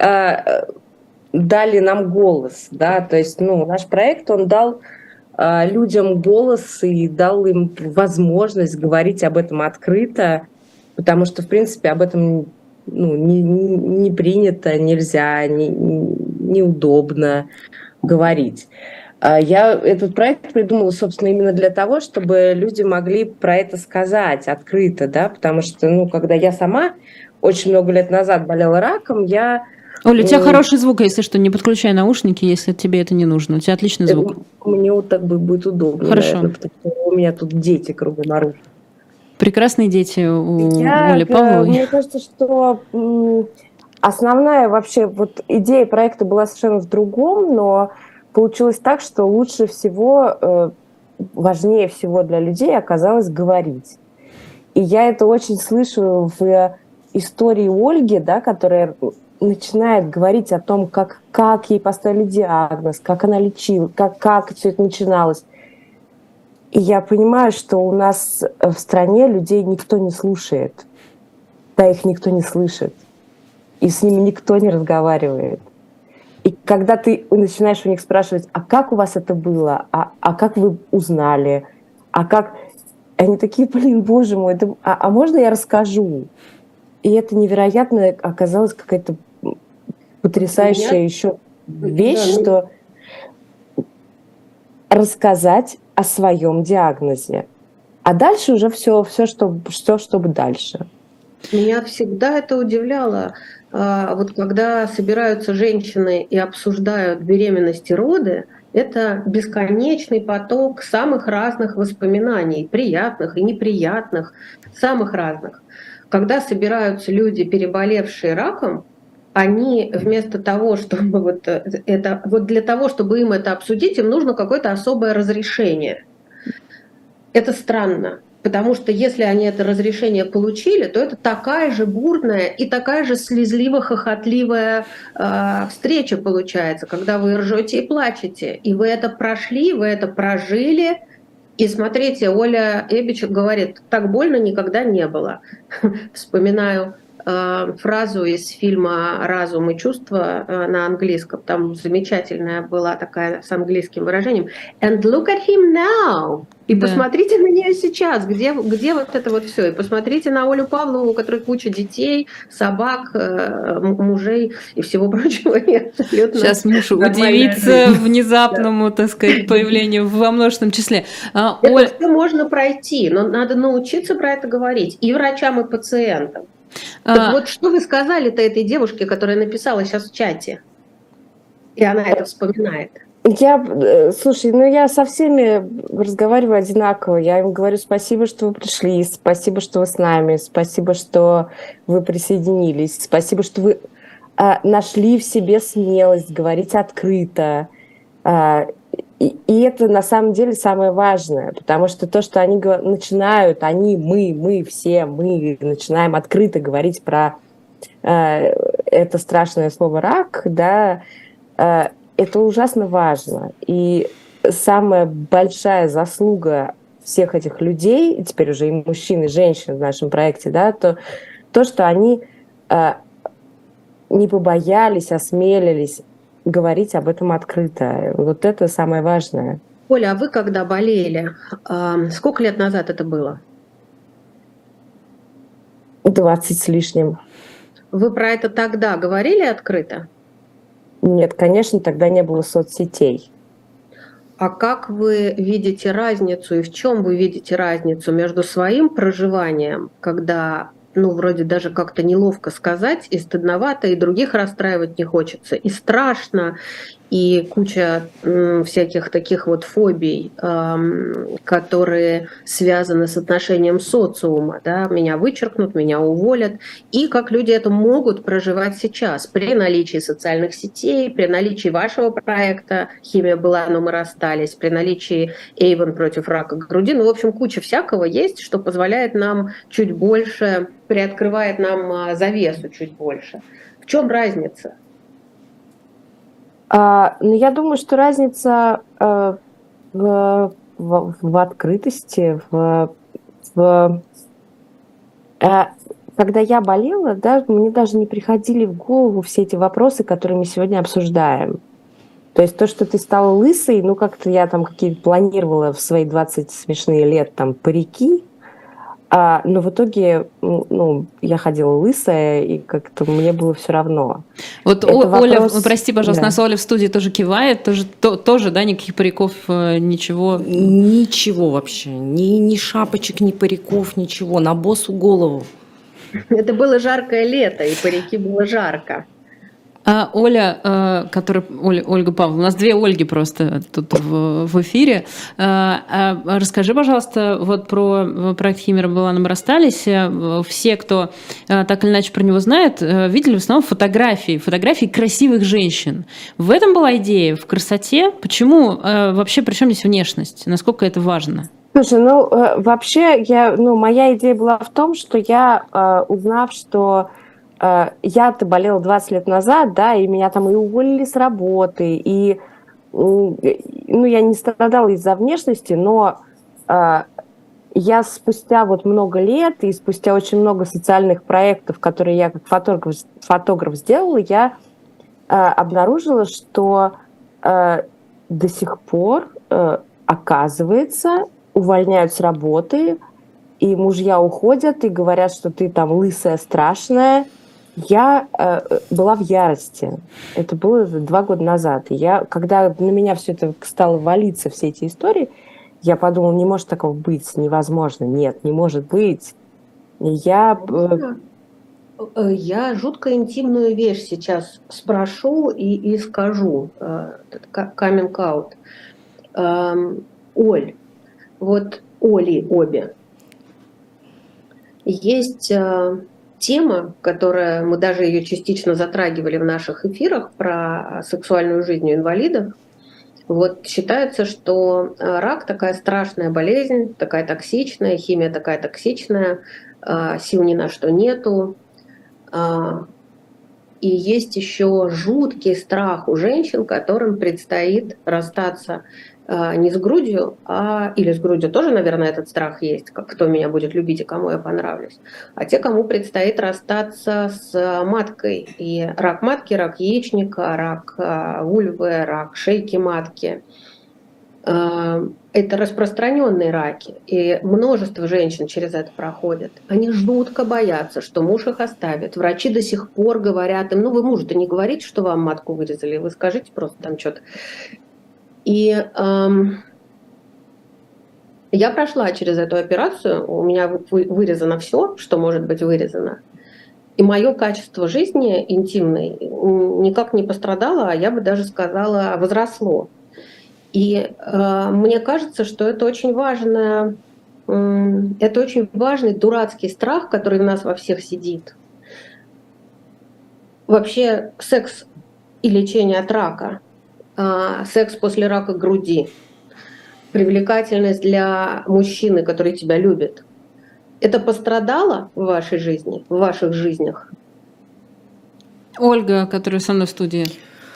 дали нам голос», да, то есть, наш проект, он дал людям голос и дал им возможность говорить об этом открыто, потому что, в принципе, об этом не принято, нельзя, неудобно говорить. Я этот проект придумала, собственно, именно для того, чтобы люди могли про это сказать открыто, да, потому что, когда я сама очень много лет назад болела раком, я... Оля, у тебя хороший звук, если что, не подключай наушники, если тебе это не нужно. У тебя отличный звук. Мне вот так будет удобно, хорошо. Наверное, потому что у меня тут дети кругом орут. Прекрасные дети у Оли Павловой. Мне кажется, что основная вообще идея проекта была совершенно в другом, но получилось так, что лучше всего, важнее всего для людей оказалось говорить. И я это очень слышу в истории Ольги, да, которая начинает говорить о том, как ей поставили диагноз, как она лечила, как все это начиналось. И я понимаю, что у нас в стране людей никто не слушает. Да, их никто не слышит. И с ними никто не разговаривает. И когда ты начинаешь у них спрашивать, а как у вас это было, а как вы узнали, а как... Они такие, боже мой, а можно я расскажу? И это невероятно оказалась какая-то потрясающая еще вещь, что рассказать о своем диагнозе. А дальше уже все, чтобы дальше. Меня всегда это удивляло. Когда собираются женщины и обсуждают беременность и роды, это бесконечный поток самых разных воспоминаний, приятных и неприятных, самых разных. Когда собираются люди, переболевшие раком, они вместо того, чтобы для того, чтобы им это обсудить, им нужно какое-то особое разрешение. Это странно. Потому что если они это разрешение получили, то это такая же бурная и такая же слезливо-хохотливая встреча получается, когда вы ржете и плачете. И вы это прошли, вы это прожили. И смотрите, Оля Эбич говорит, так больно никогда не было. Вспоминаю фразу из фильма «Разум и чувства» на английском. Там замечательная была такая с английским выражением. «And look at him now!» И посмотрите на нее сейчас, где вот это вот все. И посмотрите на Олю Павлову, у которой куча детей, собак, мужей и всего прочего. Сейчас муж удивится внезапному, так сказать, появлению во множественном числе. Это все можно пройти, но надо научиться про это говорить и врачам, и пациентам. Так вот, что вы сказали-то этой девушке, которая написала сейчас в чате? И она это вспоминает. Слушай, я со всеми разговариваю одинаково. Я им говорю спасибо, что вы пришли, спасибо, что вы с нами, спасибо, что вы присоединились, спасибо, что вы нашли в себе смелость говорить открыто. И это на самом деле самое важное, потому что то, что они начинают, мы все начинаем открыто говорить про это страшное слово «рак», да, это ужасно важно. И самая большая заслуга всех этих людей, и теперь уже и мужчин, и женщин в нашем проекте, да, то что они не побоялись, осмелились говорить об этом открыто. Вот это самое важное. Оля, а вы когда болели, сколько лет назад это было? 20 с лишним. Вы про это тогда говорили открыто? Нет, конечно, тогда не было соцсетей. А как вы видите разницу и в чем вы видите разницу между своим проживанием, когда вроде даже как-то неловко сказать, и стыдновато, и других расстраивать не хочется, и страшно, и куча всяких таких вот фобий, которые связаны с отношением социума. Да? Меня вычеркнут, меня уволят. И как люди это могут проживать сейчас при наличии социальных сетей, при наличии вашего проекта «Химия была, но мы расстались», при наличии Avon против рака груди. В общем, куча всякого есть, что позволяет нам чуть больше, приоткрывает нам завесу чуть больше. В чем разница? Я думаю, что разница в открытости, когда я болела, да, мне даже не приходили в голову все эти вопросы, которые мы сегодня обсуждаем. То есть то, что ты стала лысой, как-то я там какие-то планировала в свои 20 смешные лет там парики, но в итоге я ходила лысая, и как-то мне было все равно. Вот Оля, прости, пожалуйста, да. Нас Оля в студии тоже кивает, тоже, да, никаких париков, ничего? Ничего вообще, ни шапочек, ни париков, ничего, на босу голову. Это было жаркое лето, и парики было жарко. Оля, Ольга Павловна, у нас две Ольги просто тут в эфире. Расскажи, пожалуйста, вот про проект «Химия была, но мы расстались». Все, кто так или иначе про него знает, видели в основном фотографии красивых женщин. В этом была идея, в красоте. Почему вообще, при чем здесь внешность? Насколько это важно? Слушай, вообще моя идея была в том, что я, узнав, что я-то болела 20 лет назад, да, и меня там и уволили с работы, и я не страдала из-за внешности, но я спустя много лет и спустя очень много социальных проектов, которые я как фотограф сделала, я обнаружила, что до сих пор, оказывается, увольняют с работы, и мужья уходят и говорят, что ты там лысая, страшная. Я была в ярости. Это было 2 года назад. И когда на меня все это стало валиться, все эти истории, я подумала, не может такого быть, невозможно. Нет, не может быть. Я жутко интимную вещь сейчас спрошу и скажу. Coming out. Оль, вот Оли обе. Есть тема, которая, мы даже ее частично затрагивали в наших эфирах про сексуальную жизнь у инвалидов. Вот считается, что рак такая страшная болезнь, такая токсичная, химия такая токсичная, сил ни на что нету. И есть еще жуткий страх у женщин, которым предстоит расстаться не с грудью, или с грудью тоже, наверное, этот страх есть, кто меня будет любить и кому я понравлюсь, а те, кому предстоит расстаться с маткой. И рак матки, рак яичника, рак вульвы, рак шейки матки. Это распространенные раки, и множество женщин через это проходят. Они жутко боятся, что муж их оставит. Врачи до сих пор говорят им, вы мужу-то не говорите, что вам матку вырезали, вы скажите просто там что-то. И я прошла через эту операцию, у меня вырезано все, что может быть вырезано. И мое качество жизни интимной никак не пострадало, а я бы даже сказала, возросло. И мне кажется, что это очень важный дурацкий страх, который в нас во всех сидит. Вообще секс и лечение от рака, секс после рака груди, привлекательность для мужчины, который тебя любит. Это пострадало в вашей жизни, в ваших жизнях? Ольга, которая со мной в студии.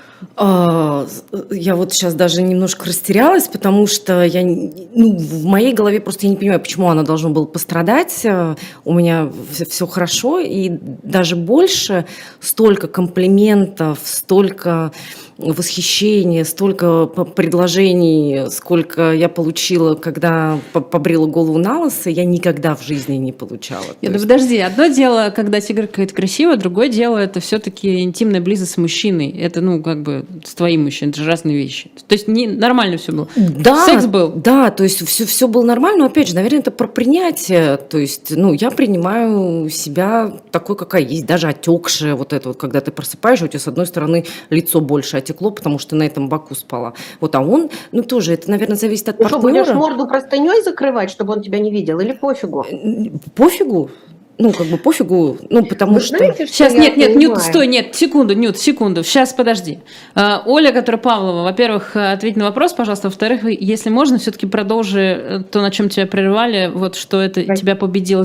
Я вот сейчас даже немножко растерялась, потому что в моей голове просто я не понимаю, почему она должна была пострадать. У меня все хорошо, и даже больше столько комплиментов, столько восхищения, столько предложений, сколько я получила, когда побрила голову на лысо, я никогда в жизни не получала. Подожди, одно дело, когда тигр какая-то красивая, другое дело, это все-таки интимная близость с мужчиной. Это, бы с твоим мужчиной, это же разные вещи. То есть нормально все было. Да, Секс был. да, то есть все было нормально, но опять же, наверное, это про принятие. То есть, я принимаю себя такой, какая есть, даже отекшая, вот это вот, когда ты просыпаешь, у тебя с одной стороны лицо больше отекло, потому что на этом боку спала. Вот, а он, тоже это, наверное, зависит от Ты что, партнера. будешь морду простыней закрывать, чтобы он тебя не видел, или пофигу? Пофигу. Пофигу, потому Вы что... знаете, что Сейчас, я нет, Нют, понимаю? стой, нет, секунду, сейчас, подожди. Оля, которая Павлова, во-первых, ответь на вопрос, пожалуйста, во-вторых, если можно, все-таки продолжи то, на чем тебя прерывали, вот что это тебя побудило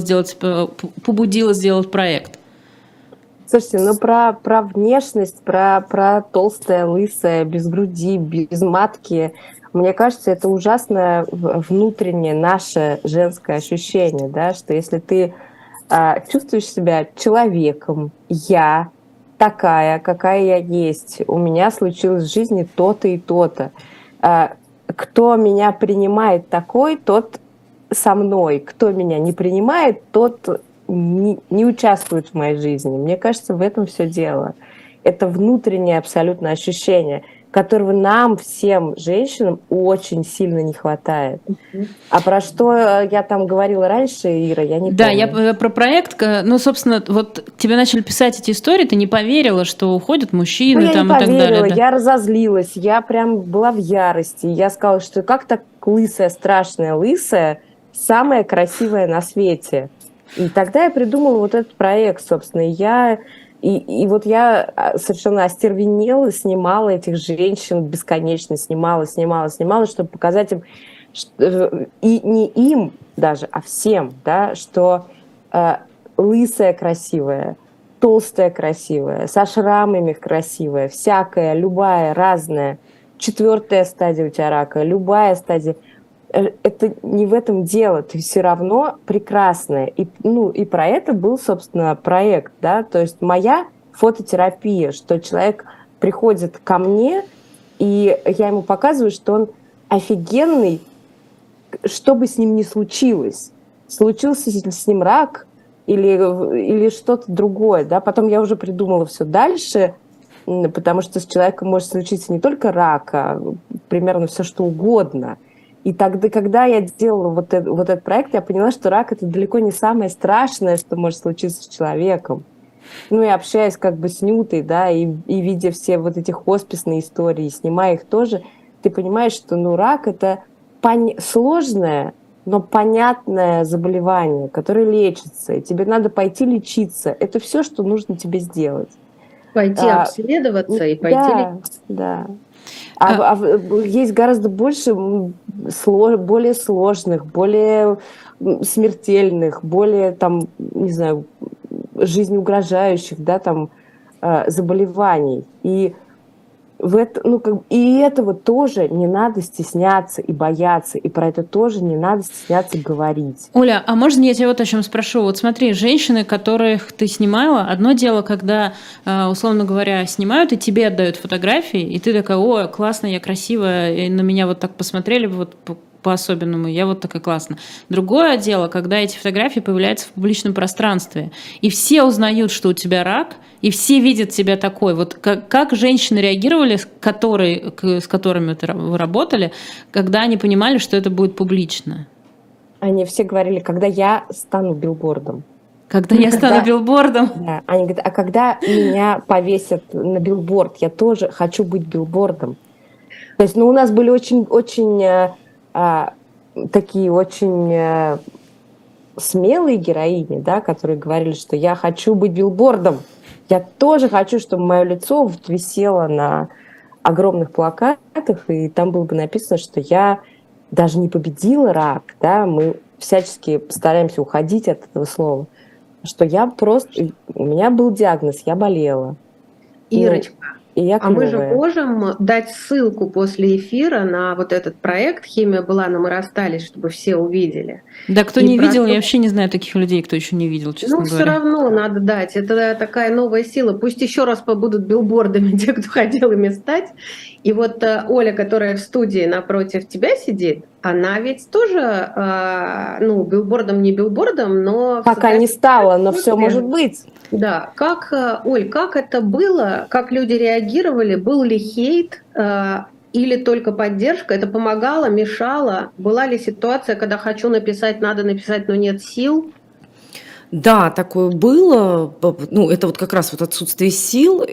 сделать проект. Слушайте, про внешность, про толстое, лысое, без груди, без матки, мне кажется, это ужасное внутреннее наше женское ощущение, да, что если ты чувствуешь себя человеком, я такая, какая я есть, у меня случилось в жизни то-то и то-то. Кто меня принимает такой, тот со мной. Кто меня не принимает, тот не участвует в моей жизни. Мне кажется, в этом все дело. Это внутреннее абсолютно ощущение, которого нам, всем женщинам, очень сильно не хватает. А про что я там говорила раньше, Ира, я не помню. Да, я про проект, собственно, вот тебе начали писать эти истории, ты не поверила, что уходят мужчины я там не и так поверила, далее. Да. Я разозлилась, я прям была в ярости. Я сказала, что как так лысая, страшная лысая, самая красивая на свете. И тогда я придумала вот этот проект, собственно. И вот я совершенно остервенела, снимала этих женщин бесконечно, снимала, чтобы показать им, и не им даже, а всем, да, что лысая красивая, толстая красивая, со шрамами красивая, всякая, любая, разная, 4-я стадия у тебя рака, любая стадия, это не в этом дело, ты все равно прекрасная. И про это был, собственно, проект, да, то есть моя фототерапия, что человек приходит ко мне, и я ему показываю, что он офигенный, что бы с ним ни случилось. Случился с ним рак или что-то другое, да, потом я уже придумала все дальше, потому что с человеком может случиться не только рак, а примерно все что угодно. И тогда, когда я делала вот этот проект, я поняла, что рак – это далеко не самое страшное, что может случиться с человеком. И общаясь как бы с Нютой, да, и видя все вот эти хосписные истории, снимая их тоже, ты понимаешь, что, рак – это сложное, но понятное заболевание, которое лечится, и тебе надо пойти лечиться. Это все, что нужно тебе сделать. Пойти обследоваться и пойти лечиться. Да. Есть гораздо больше более сложных, более смертельных, более жизнеугрожающих, да, заболеваний. И этого тоже не надо стесняться и бояться, и про это тоже не надо стесняться говорить. Оля, а можно я тебя вот о чем спрошу? Вот смотри, женщины, которых ты снимала, одно дело, когда, условно говоря, снимают и тебе отдают фотографии, и ты такая: о, классно, я красивая, и на меня вот так посмотрели вот по-особенному, я вот такая классная. Другое дело, когда эти фотографии появляются в публичном пространстве, и все узнают, что у тебя рак, и все видят тебя такой. Вот как женщины реагировали, с которыми вы работали, когда они понимали, что это будет публично? Они все говорили: когда я стану билбордом. Когда я стану билбордом? Да, они говорят: а когда меня повесят на билборд, я тоже хочу быть билбордом. То есть, у нас были очень такие очень смелые героини, да, которые говорили, что я хочу быть билбордом. Я тоже хочу, чтобы мое лицо висело на огромных плакатах, и там было бы написано, что я даже не победила рак, да, мы всячески стараемся уходить от этого слова, что я просто... У меня был диагноз, я болела. Ирочка, и я мы же можем дать ссылку после эфира на вот этот проект «Химия была, но мы расстались», чтобы все увидели. Да, кто не видел, я вообще не знаю таких людей, кто еще не видел, честно говоря. Все равно надо дать. Это такая новая сила. Пусть еще раз побудут билбордами те, кто хотел ими стать. И вот Оля, которая в студии напротив тебя сидит, она ведь тоже, ну, билбордом не билбордом, но... Пока не стало, но все может быть. Да, Оль, как это было, как люди реагировали, был ли хейт или только поддержка, это помогало, мешало? Была ли ситуация, когда хочу написать, надо написать, но нет сил? Да, такое было. Ну, это вот как раз вот отсутствие сил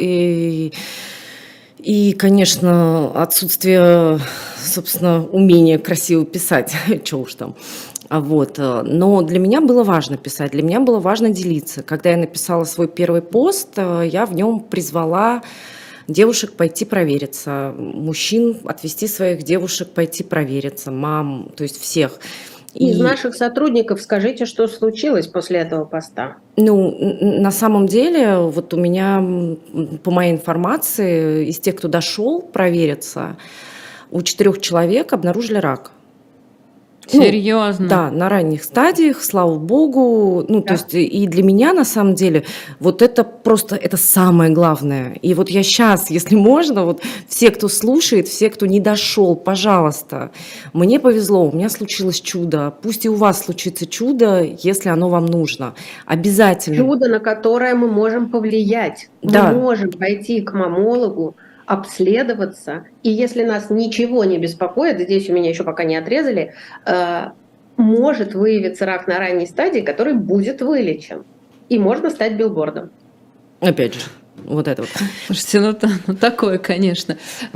и, конечно, отсутствие, собственно, умения красиво писать, чего уж там. Вот. Но для меня было важно писать, для меня было важно делиться. Когда я написала свой первый пост, я в нем призвала девушек пойти провериться, мужчин отвести своих девушек пойти провериться, мам, то есть всех. Из наших сотрудников скажите, что случилось после этого поста? Ну, на самом деле, вот у меня, по моей информации, из тех, кто дошел провериться, у 4 человек обнаружили рак. Серьезно? Да, на ранних стадиях, слава богу. Ну, то есть и для меня, на самом деле, вот это просто, это самое главное. И вот я сейчас, если можно, вот все, кто слушает, все, кто не дошел, пожалуйста, мне повезло, у меня случилось чудо. Пусть и у вас случится чудо, если оно вам нужно. Обязательно. Чудо, на которое мы можем повлиять. Да. Мы можем пойти к мамологу, обследоваться, и если нас ничего не беспокоит, здесь у меня еще пока не отрезали, может выявиться рак на ранней стадии, который будет вылечен. И можно стать билбордом. Опять же, вот это вот. Слушайте, ну такое, конечно.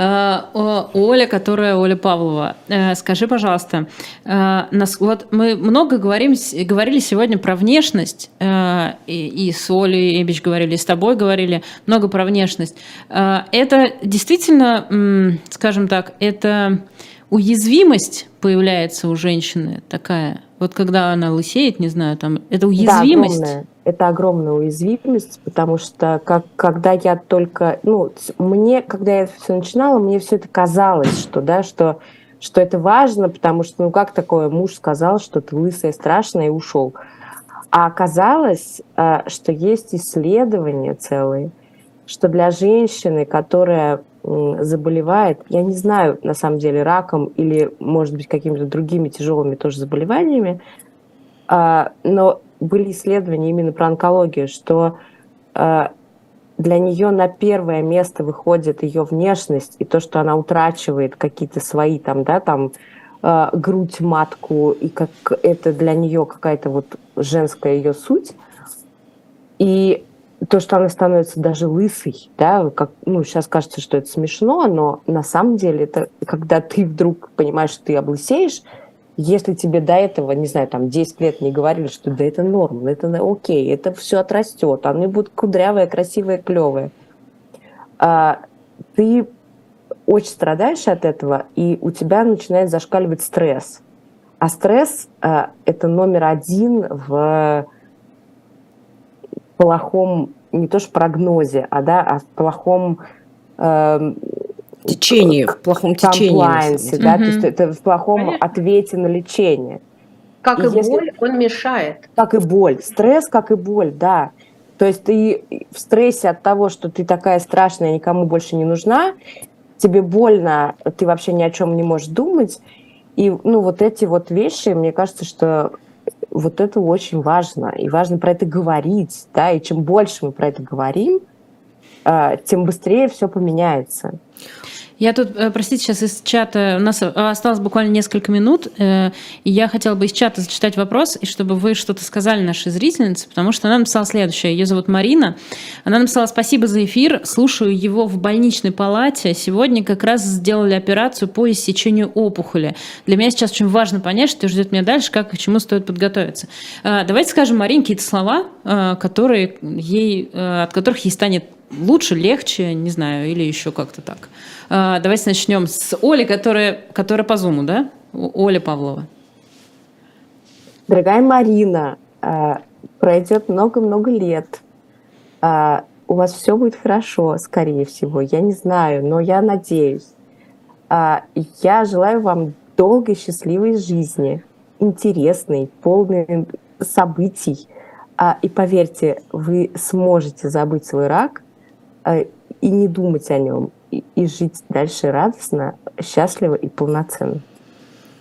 Оля Павлова, скажи, пожалуйста, вот мы много говорили сегодня про внешность, и с Олей Эбич говорили, и с тобой говорили много про внешность. Это действительно, скажем так, это уязвимость появляется у женщины такая? Вот когда она лысеет, не знаю, там, это уязвимость? Да, это огромная уязвимость, потому что когда я только, когда я все начинала, мне все это казалось, что это важно, потому что, как такое, муж сказал, что ты лысая, страшная, и ушел. А оказалось, что есть исследования целые, что для женщины, которая заболевает, я не знаю, на самом деле, раком или, может быть, какими-то другими тяжелыми тоже заболеваниями, но были исследования именно про онкологию, что для нее на первое место выходит ее внешность и то, что она утрачивает какие-то свои грудь, матку, и как это для нее какая-то вот женская ее суть. И то, что она становится даже лысой, да, сейчас кажется, что это смешно, но на самом деле это когда ты вдруг понимаешь, что ты облысеешь, если тебе до этого, 10 лет не говорили, что да, это норм, это окей, это все отрастет, они будут кудрявые, красивые, клевые, ты очень страдаешь от этого, и у тебя начинает зашкаливать стресс. А стресс это номер один в плохом, не то что прогнозе, а в плохом течении, в плохом течении. Да, то есть это в плохом ответе на лечение. Как и боль, он мешает. Как и боль. Стресс, как и боль, да. То есть ты в стрессе от того, что ты такая страшная, никому больше не нужна, тебе больно, ты вообще ни о чем не можешь думать. И вот эти вот вещи, мне кажется, что вот это очень важно. И важно про это говорить, да, и чем больше мы про это говорим, тем быстрее все поменяется. Я тут, простите, сейчас из чата, у нас осталось буквально несколько минут, и я хотела бы из чата зачитать вопрос, и чтобы вы что-то сказали нашей зрительнице, потому что она написала следующее. Ее зовут Марина. Она написала: спасибо за эфир, слушаю его в больничной палате. Сегодня как раз сделали операцию по иссечению опухоли. Для меня сейчас очень важно понять, что ждет меня дальше, как и к чему стоит подготовиться. Давайте скажем Марине какие-то слова, от которых ей станет лучше, легче, не знаю, или еще как-то так. Давайте начнем с Оли, которая по Зуму, да? Оля Павлова. Дорогая Марина, пройдет много-много лет. У вас все будет хорошо, скорее всего. Я не знаю, но я надеюсь. Я желаю вам долгой, счастливой жизни, интересной, полной событий. И поверьте, вы сможете забыть свой рак и не думать о нем, и жить дальше радостно, счастливо и полноценно.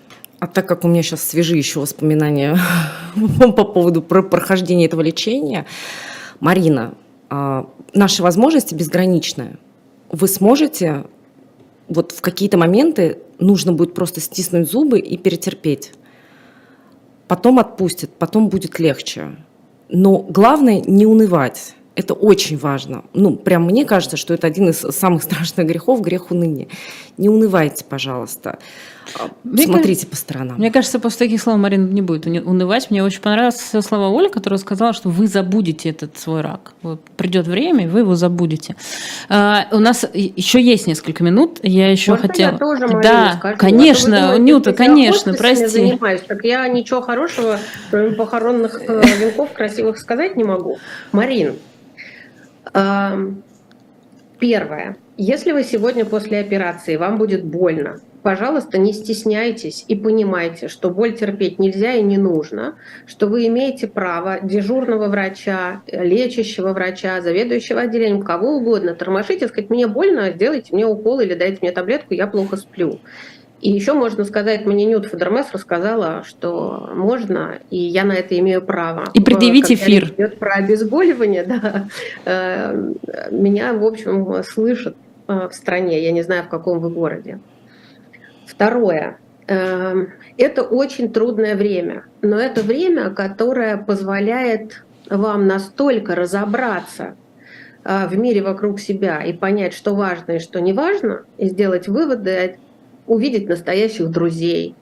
А так как у меня сейчас свежие еще воспоминания по поводу прохождения этого лечения, Марина, наши возможности безграничны. Вы сможете, вот в какие-то моменты нужно будет просто стиснуть зубы и перетерпеть. Потом отпустит, потом будет легче. Но главное не унывать. Это очень важно. Ну, прям мне кажется, что это один из самых страшных грехов, грех уныния. Не унывайте, пожалуйста. Смотрите по сторонам. Мне кажется, после таких слов Марина не будет унывать. Мне очень понравились слова Оли, которая сказала, что вы забудете этот свой рак. Вот придет время, и вы его забудете. У нас еще есть несколько минут. Я еще хотела... Я тоже, Марина, да, скажу. конечно, думаете, Нюта, конечно, прости. Занимаюсь, так я ничего хорошего, кроме похоронных венков красивых, сказать не могу. Марин, первое. Если вы сегодня после операции, вам будет больно, пожалуйста, не стесняйтесь и понимайте, что боль терпеть нельзя и не нужно, что вы имеете право дежурного врача, лечащего врача, заведующего отделением, кого угодно тормошить и сказать: мне больно, сделайте мне укол или дайте мне таблетку, я плохо сплю. И еще можно сказать, мне Нюта Фадермес рассказала, что можно, и я на это имею право. И предъявить эфир. Когда идет про обезболивание, да, меня, в общем, слышат в стране, я не знаю, в каком вы городе. Второе. Это очень трудное время, но это время, которое позволяет вам настолько разобраться в мире вокруг себя и понять, что важно и что не важно, и сделать выводы, увидеть настоящих друзей,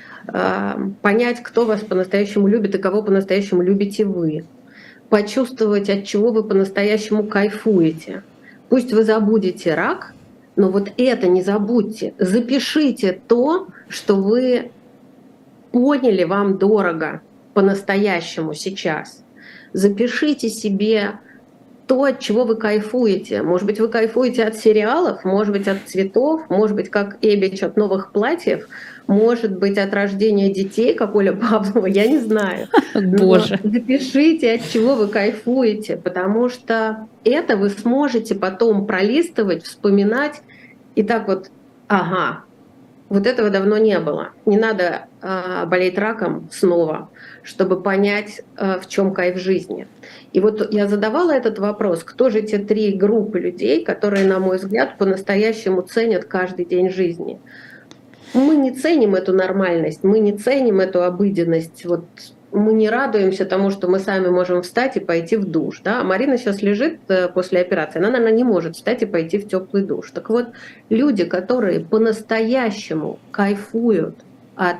понять, кто вас по-настоящему любит и кого по-настоящему любите вы, почувствовать, от чего вы по-настоящему кайфуете. Пусть вы забудете рак, но вот это не забудьте. Запишите то, что вы поняли, вам дорого по-настоящему сейчас. Запишите себе то, от чего вы кайфуете. Может быть, вы кайфуете от сериалов, может быть, от цветов, может быть, как Эбич от новых платьев, может быть, от рождения детей, как Оля Павлова, я не знаю. Боже. Но запишите, от чего вы кайфуете, потому что это вы сможете потом пролистывать, вспоминать и так вот: ага, вот этого давно не было. Не надо болеть раком снова, чтобы понять, в чем кайф жизни. И вот я задавала этот вопрос: кто же те три группы людей, которые, на мой взгляд, по-настоящему ценят каждый день жизни? Мы не ценим эту нормальность, мы не ценим эту обыденность. Вот мы не радуемся тому, что мы сами можем встать и пойти в душ. Да? Марина сейчас лежит после операции, она, наверное, не может встать и пойти в теплый душ. Так вот, люди, которые по-настоящему кайфуют от...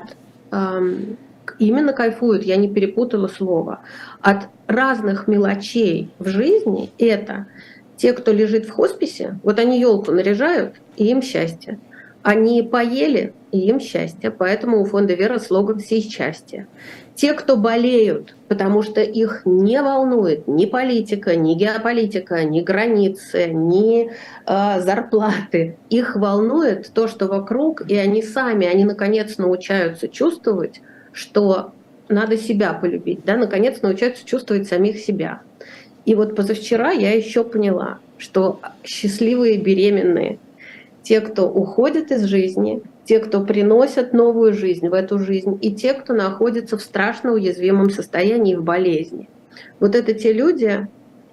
именно кайфуют, я не перепутала слово, от разных мелочей в жизни, это те, кто лежит в хосписе, вот они елку наряжают, и им счастье. Они поели, и им счастье. Поэтому у фонда «Вера» слоган «Сей счастье». Те, кто болеют, потому что их не волнует ни политика, ни геополитика, ни границы, ни зарплаты. Их волнует то, что вокруг, и они сами, они наконец научаются чувствовать, что надо себя полюбить, да, наконец научаются чувствовать самих себя. И вот позавчера я еще поняла, что счастливые беременные, те, кто уходит из жизни, те, кто приносят новую жизнь в эту жизнь, и те, кто находится в страшно уязвимом состоянии, в болезни. Вот это те люди,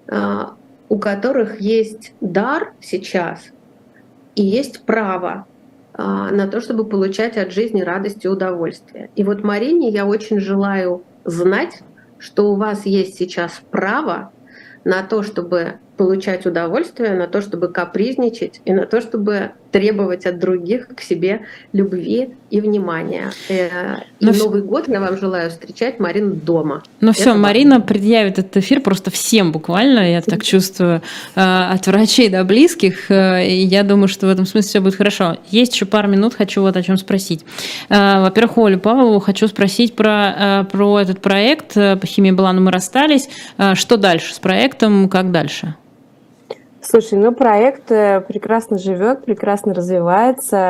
у которых есть дар сейчас и есть право на то, чтобы получать от жизни радость и удовольствие. И вот Марине я очень желаю знать, что у вас есть сейчас право на то, чтобы получать удовольствие, на то, чтобы капризничать и на то, чтобы требовать от других к себе любви и внимания. И Новый год я вам желаю встречать, Марину, дома. Ну все, Марина предъявит этот эфир просто всем буквально, я так чувствую, от врачей до близких, и я думаю, что в этом смысле все будет хорошо. Есть еще пару минут, хочу вот о чем спросить. Во-первых, Олю Павлову хочу спросить про этот проект. По химии Балану мы расстались. Что дальше с проектом, как дальше? Слушай, ну проект прекрасно живет, прекрасно развивается.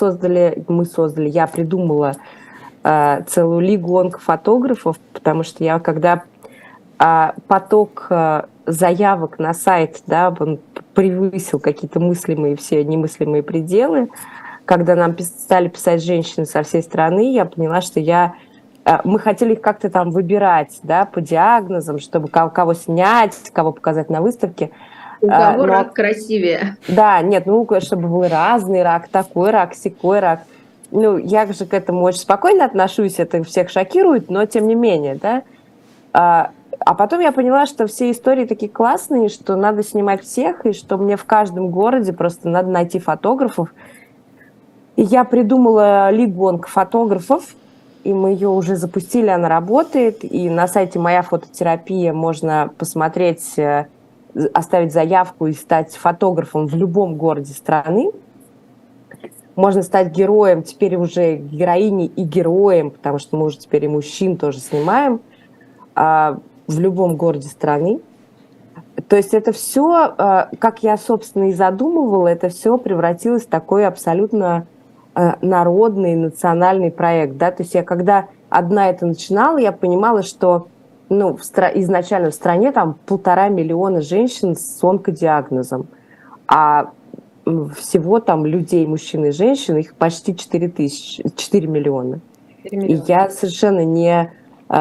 Я придумала целую лигу онкофотографов, потому что я, когда поток заявок на сайт, да, он превысил какие-то мыслимые, все немыслимые пределы, когда нам стали писать женщины со всей страны, я поняла, что мы хотели их как-то там выбирать, да, по диагнозам, чтобы кого снять, кого показать на выставке. У кого рак красивее? Да, нет, чтобы был разный рак, такой рак, сякой рак. Я же к этому очень спокойно отношусь, это всех шокирует, но тем не менее, да. А потом я поняла, что все истории такие классные, что надо снимать всех, и что мне в каждом городе просто надо найти фотографов. И я придумала лигу онкофотографов, и мы ее уже запустили, она работает. И на сайте «Моя фототерапия» можно посмотреть, оставить заявку и стать фотографом в любом городе страны. Можно стать героем, теперь уже героиней и героем, потому что мы уже теперь и мужчин тоже снимаем, в любом городе страны. То есть это все, как я, собственно, и задумывала, это все превратилось в такой абсолютно народный, национальный проект. Да? То есть я когда одна это начинала, я понимала, что изначально в стране там 1,5 миллиона женщин с онкодиагнозом, а всего там людей, мужчин и женщин, их почти 4 миллиона. 4 миллиона. И я совершенно не...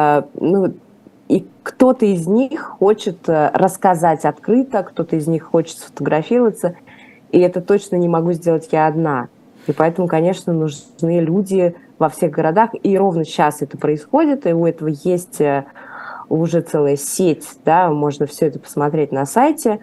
И кто-то из них хочет рассказать открыто, кто-то из них хочет сфотографироваться, и это точно не могу сделать я одна. И поэтому, конечно, нужны люди во всех городах, и ровно сейчас это происходит, и у этого есть уже целая сеть, да, можно все это посмотреть на сайте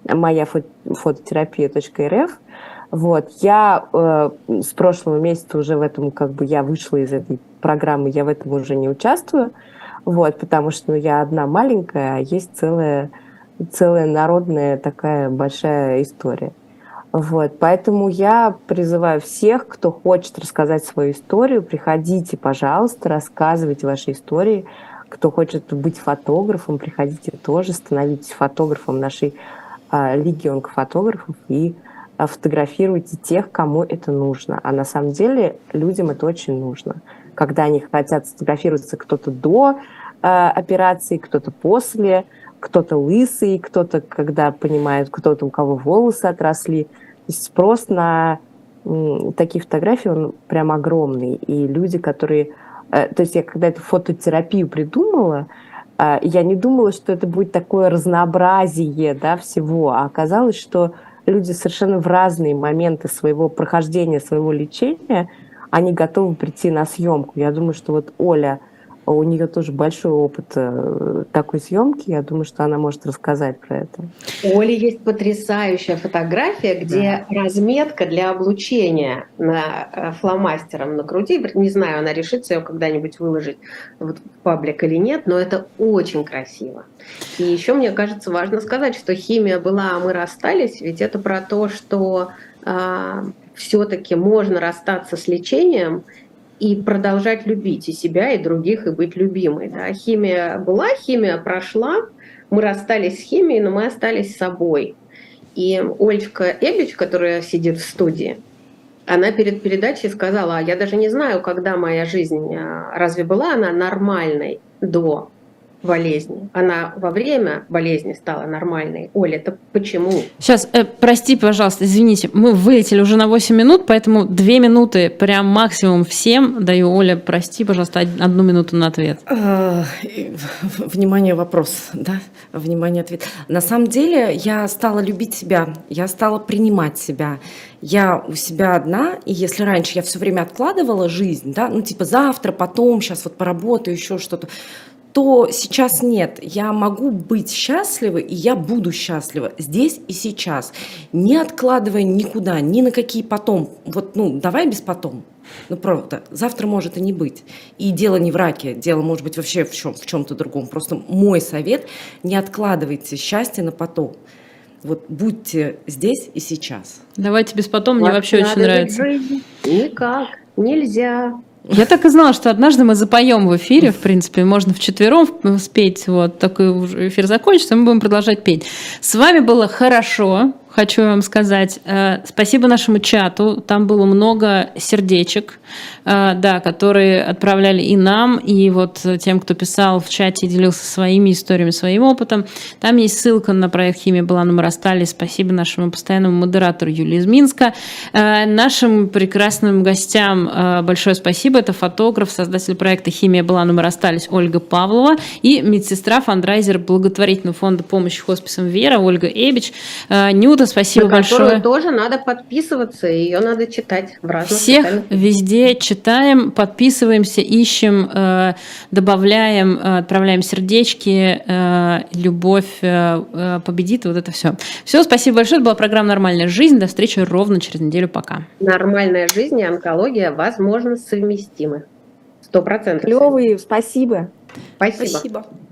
moyafototerapia.rf. Вот. Я с прошлого месяца уже в этом, я вышла из этой программы, я в этом уже не участвую, вот, потому что я одна маленькая, а есть целая народная такая большая история. Вот. Поэтому я призываю всех, кто хочет рассказать свою историю, приходите, пожалуйста, рассказывайте ваши истории. Кто хочет быть фотографом, приходите тоже, становитесь фотографом нашей лиги онкофотографов и фотографируйте тех, кому это нужно. А на самом деле людям это очень нужно. Когда они хотят сфотографироваться, кто-то до операции, кто-то после, кто-то лысый, кто-то, когда понимает, кто-то, у кого волосы отросли. То есть спрос на такие фотографии, он прям огромный. И люди, которые... То есть я когда эту фототерапию придумала, я не думала, что это будет такое разнообразие, да, всего. А оказалось, что люди совершенно в разные моменты своего прохождения, своего лечения, они готовы прийти на съемку. Я думаю, что вот Оля, у нее тоже большой опыт такой съемки. Я думаю, что она может рассказать про это. У Оли есть потрясающая фотография, где разметка для облучения фломастером на груди. Не знаю, она решится ее когда-нибудь выложить в паблик или нет, но это очень красиво. И еще, мне кажется, важно сказать, что химия была, а мы расстались, ведь это про то, что все-таки можно расстаться с лечением и продолжать любить и себя, и других, и быть любимой. Да? Химия была, химия прошла, мы расстались с химией, но мы остались собой. И Олечка Эбич, которая сидит в студии, она перед передачей сказала: я даже не знаю, когда моя жизнь, разве была она нормальной до болезни. Она во время болезни стала нормальной. Оля, это почему? Сейчас, прости, пожалуйста, извините, мы вылетели уже на 8 минут, поэтому 2 минуты прям максимум всем даю. Оля, прости, пожалуйста, 1 минуту на ответ. Внимание, вопрос, да? Внимание, ответ. На самом деле я стала любить себя, я стала принимать себя. Я у себя одна, и если раньше я все время откладывала жизнь, да, завтра, потом, сейчас вот поработаю, еще что-то, то сейчас нет. Я могу быть счастлива, и я буду счастлива здесь и сейчас, не откладывая никуда, ни на какие потом. Вот, давай без потом. Правда, завтра может и не быть. И дело не в раке, дело может быть вообще в чем-то другом. Просто мой совет: не откладывайте счастье на потом. Вот будьте здесь и сейчас. Давайте без потом, мне вообще очень нравится. Никак, нельзя. Я так и знала, что однажды мы запоем в эфире, в принципе, можно вчетвером спеть, вот такой эфир закончится, мы будем продолжать петь. С вами было хорошо, хочу вам сказать. Спасибо нашему чату. Там было много сердечек, да, которые отправляли и нам, и вот тем, кто писал в чате и делился своими историями, своим опытом. Там есть ссылка на проект «Химия была, но мы расстались». Спасибо нашему постоянному модератору Юлии из Минска. Нашим прекрасным гостям большое спасибо. Это фотограф, создатель проекта «Химия была, но мы расстались» Ольга Павлова и медсестра, фандрайзер благотворительного фонда помощи хосписам «Вера» Ольга Эбич. Нюта, спасибо большое. На которую тоже надо подписываться, ее надо читать в разных Всех социальных... везде читаем, подписываемся, ищем, добавляем, отправляем сердечки, любовь победит, вот это все. Все, спасибо большое. Это была программа «Нормальная жизнь». До встречи ровно через неделю. Пока. Нормальная жизнь и онкология, возможно, совместимы. 100%. Клевые, спасибо. Спасибо. Спасибо.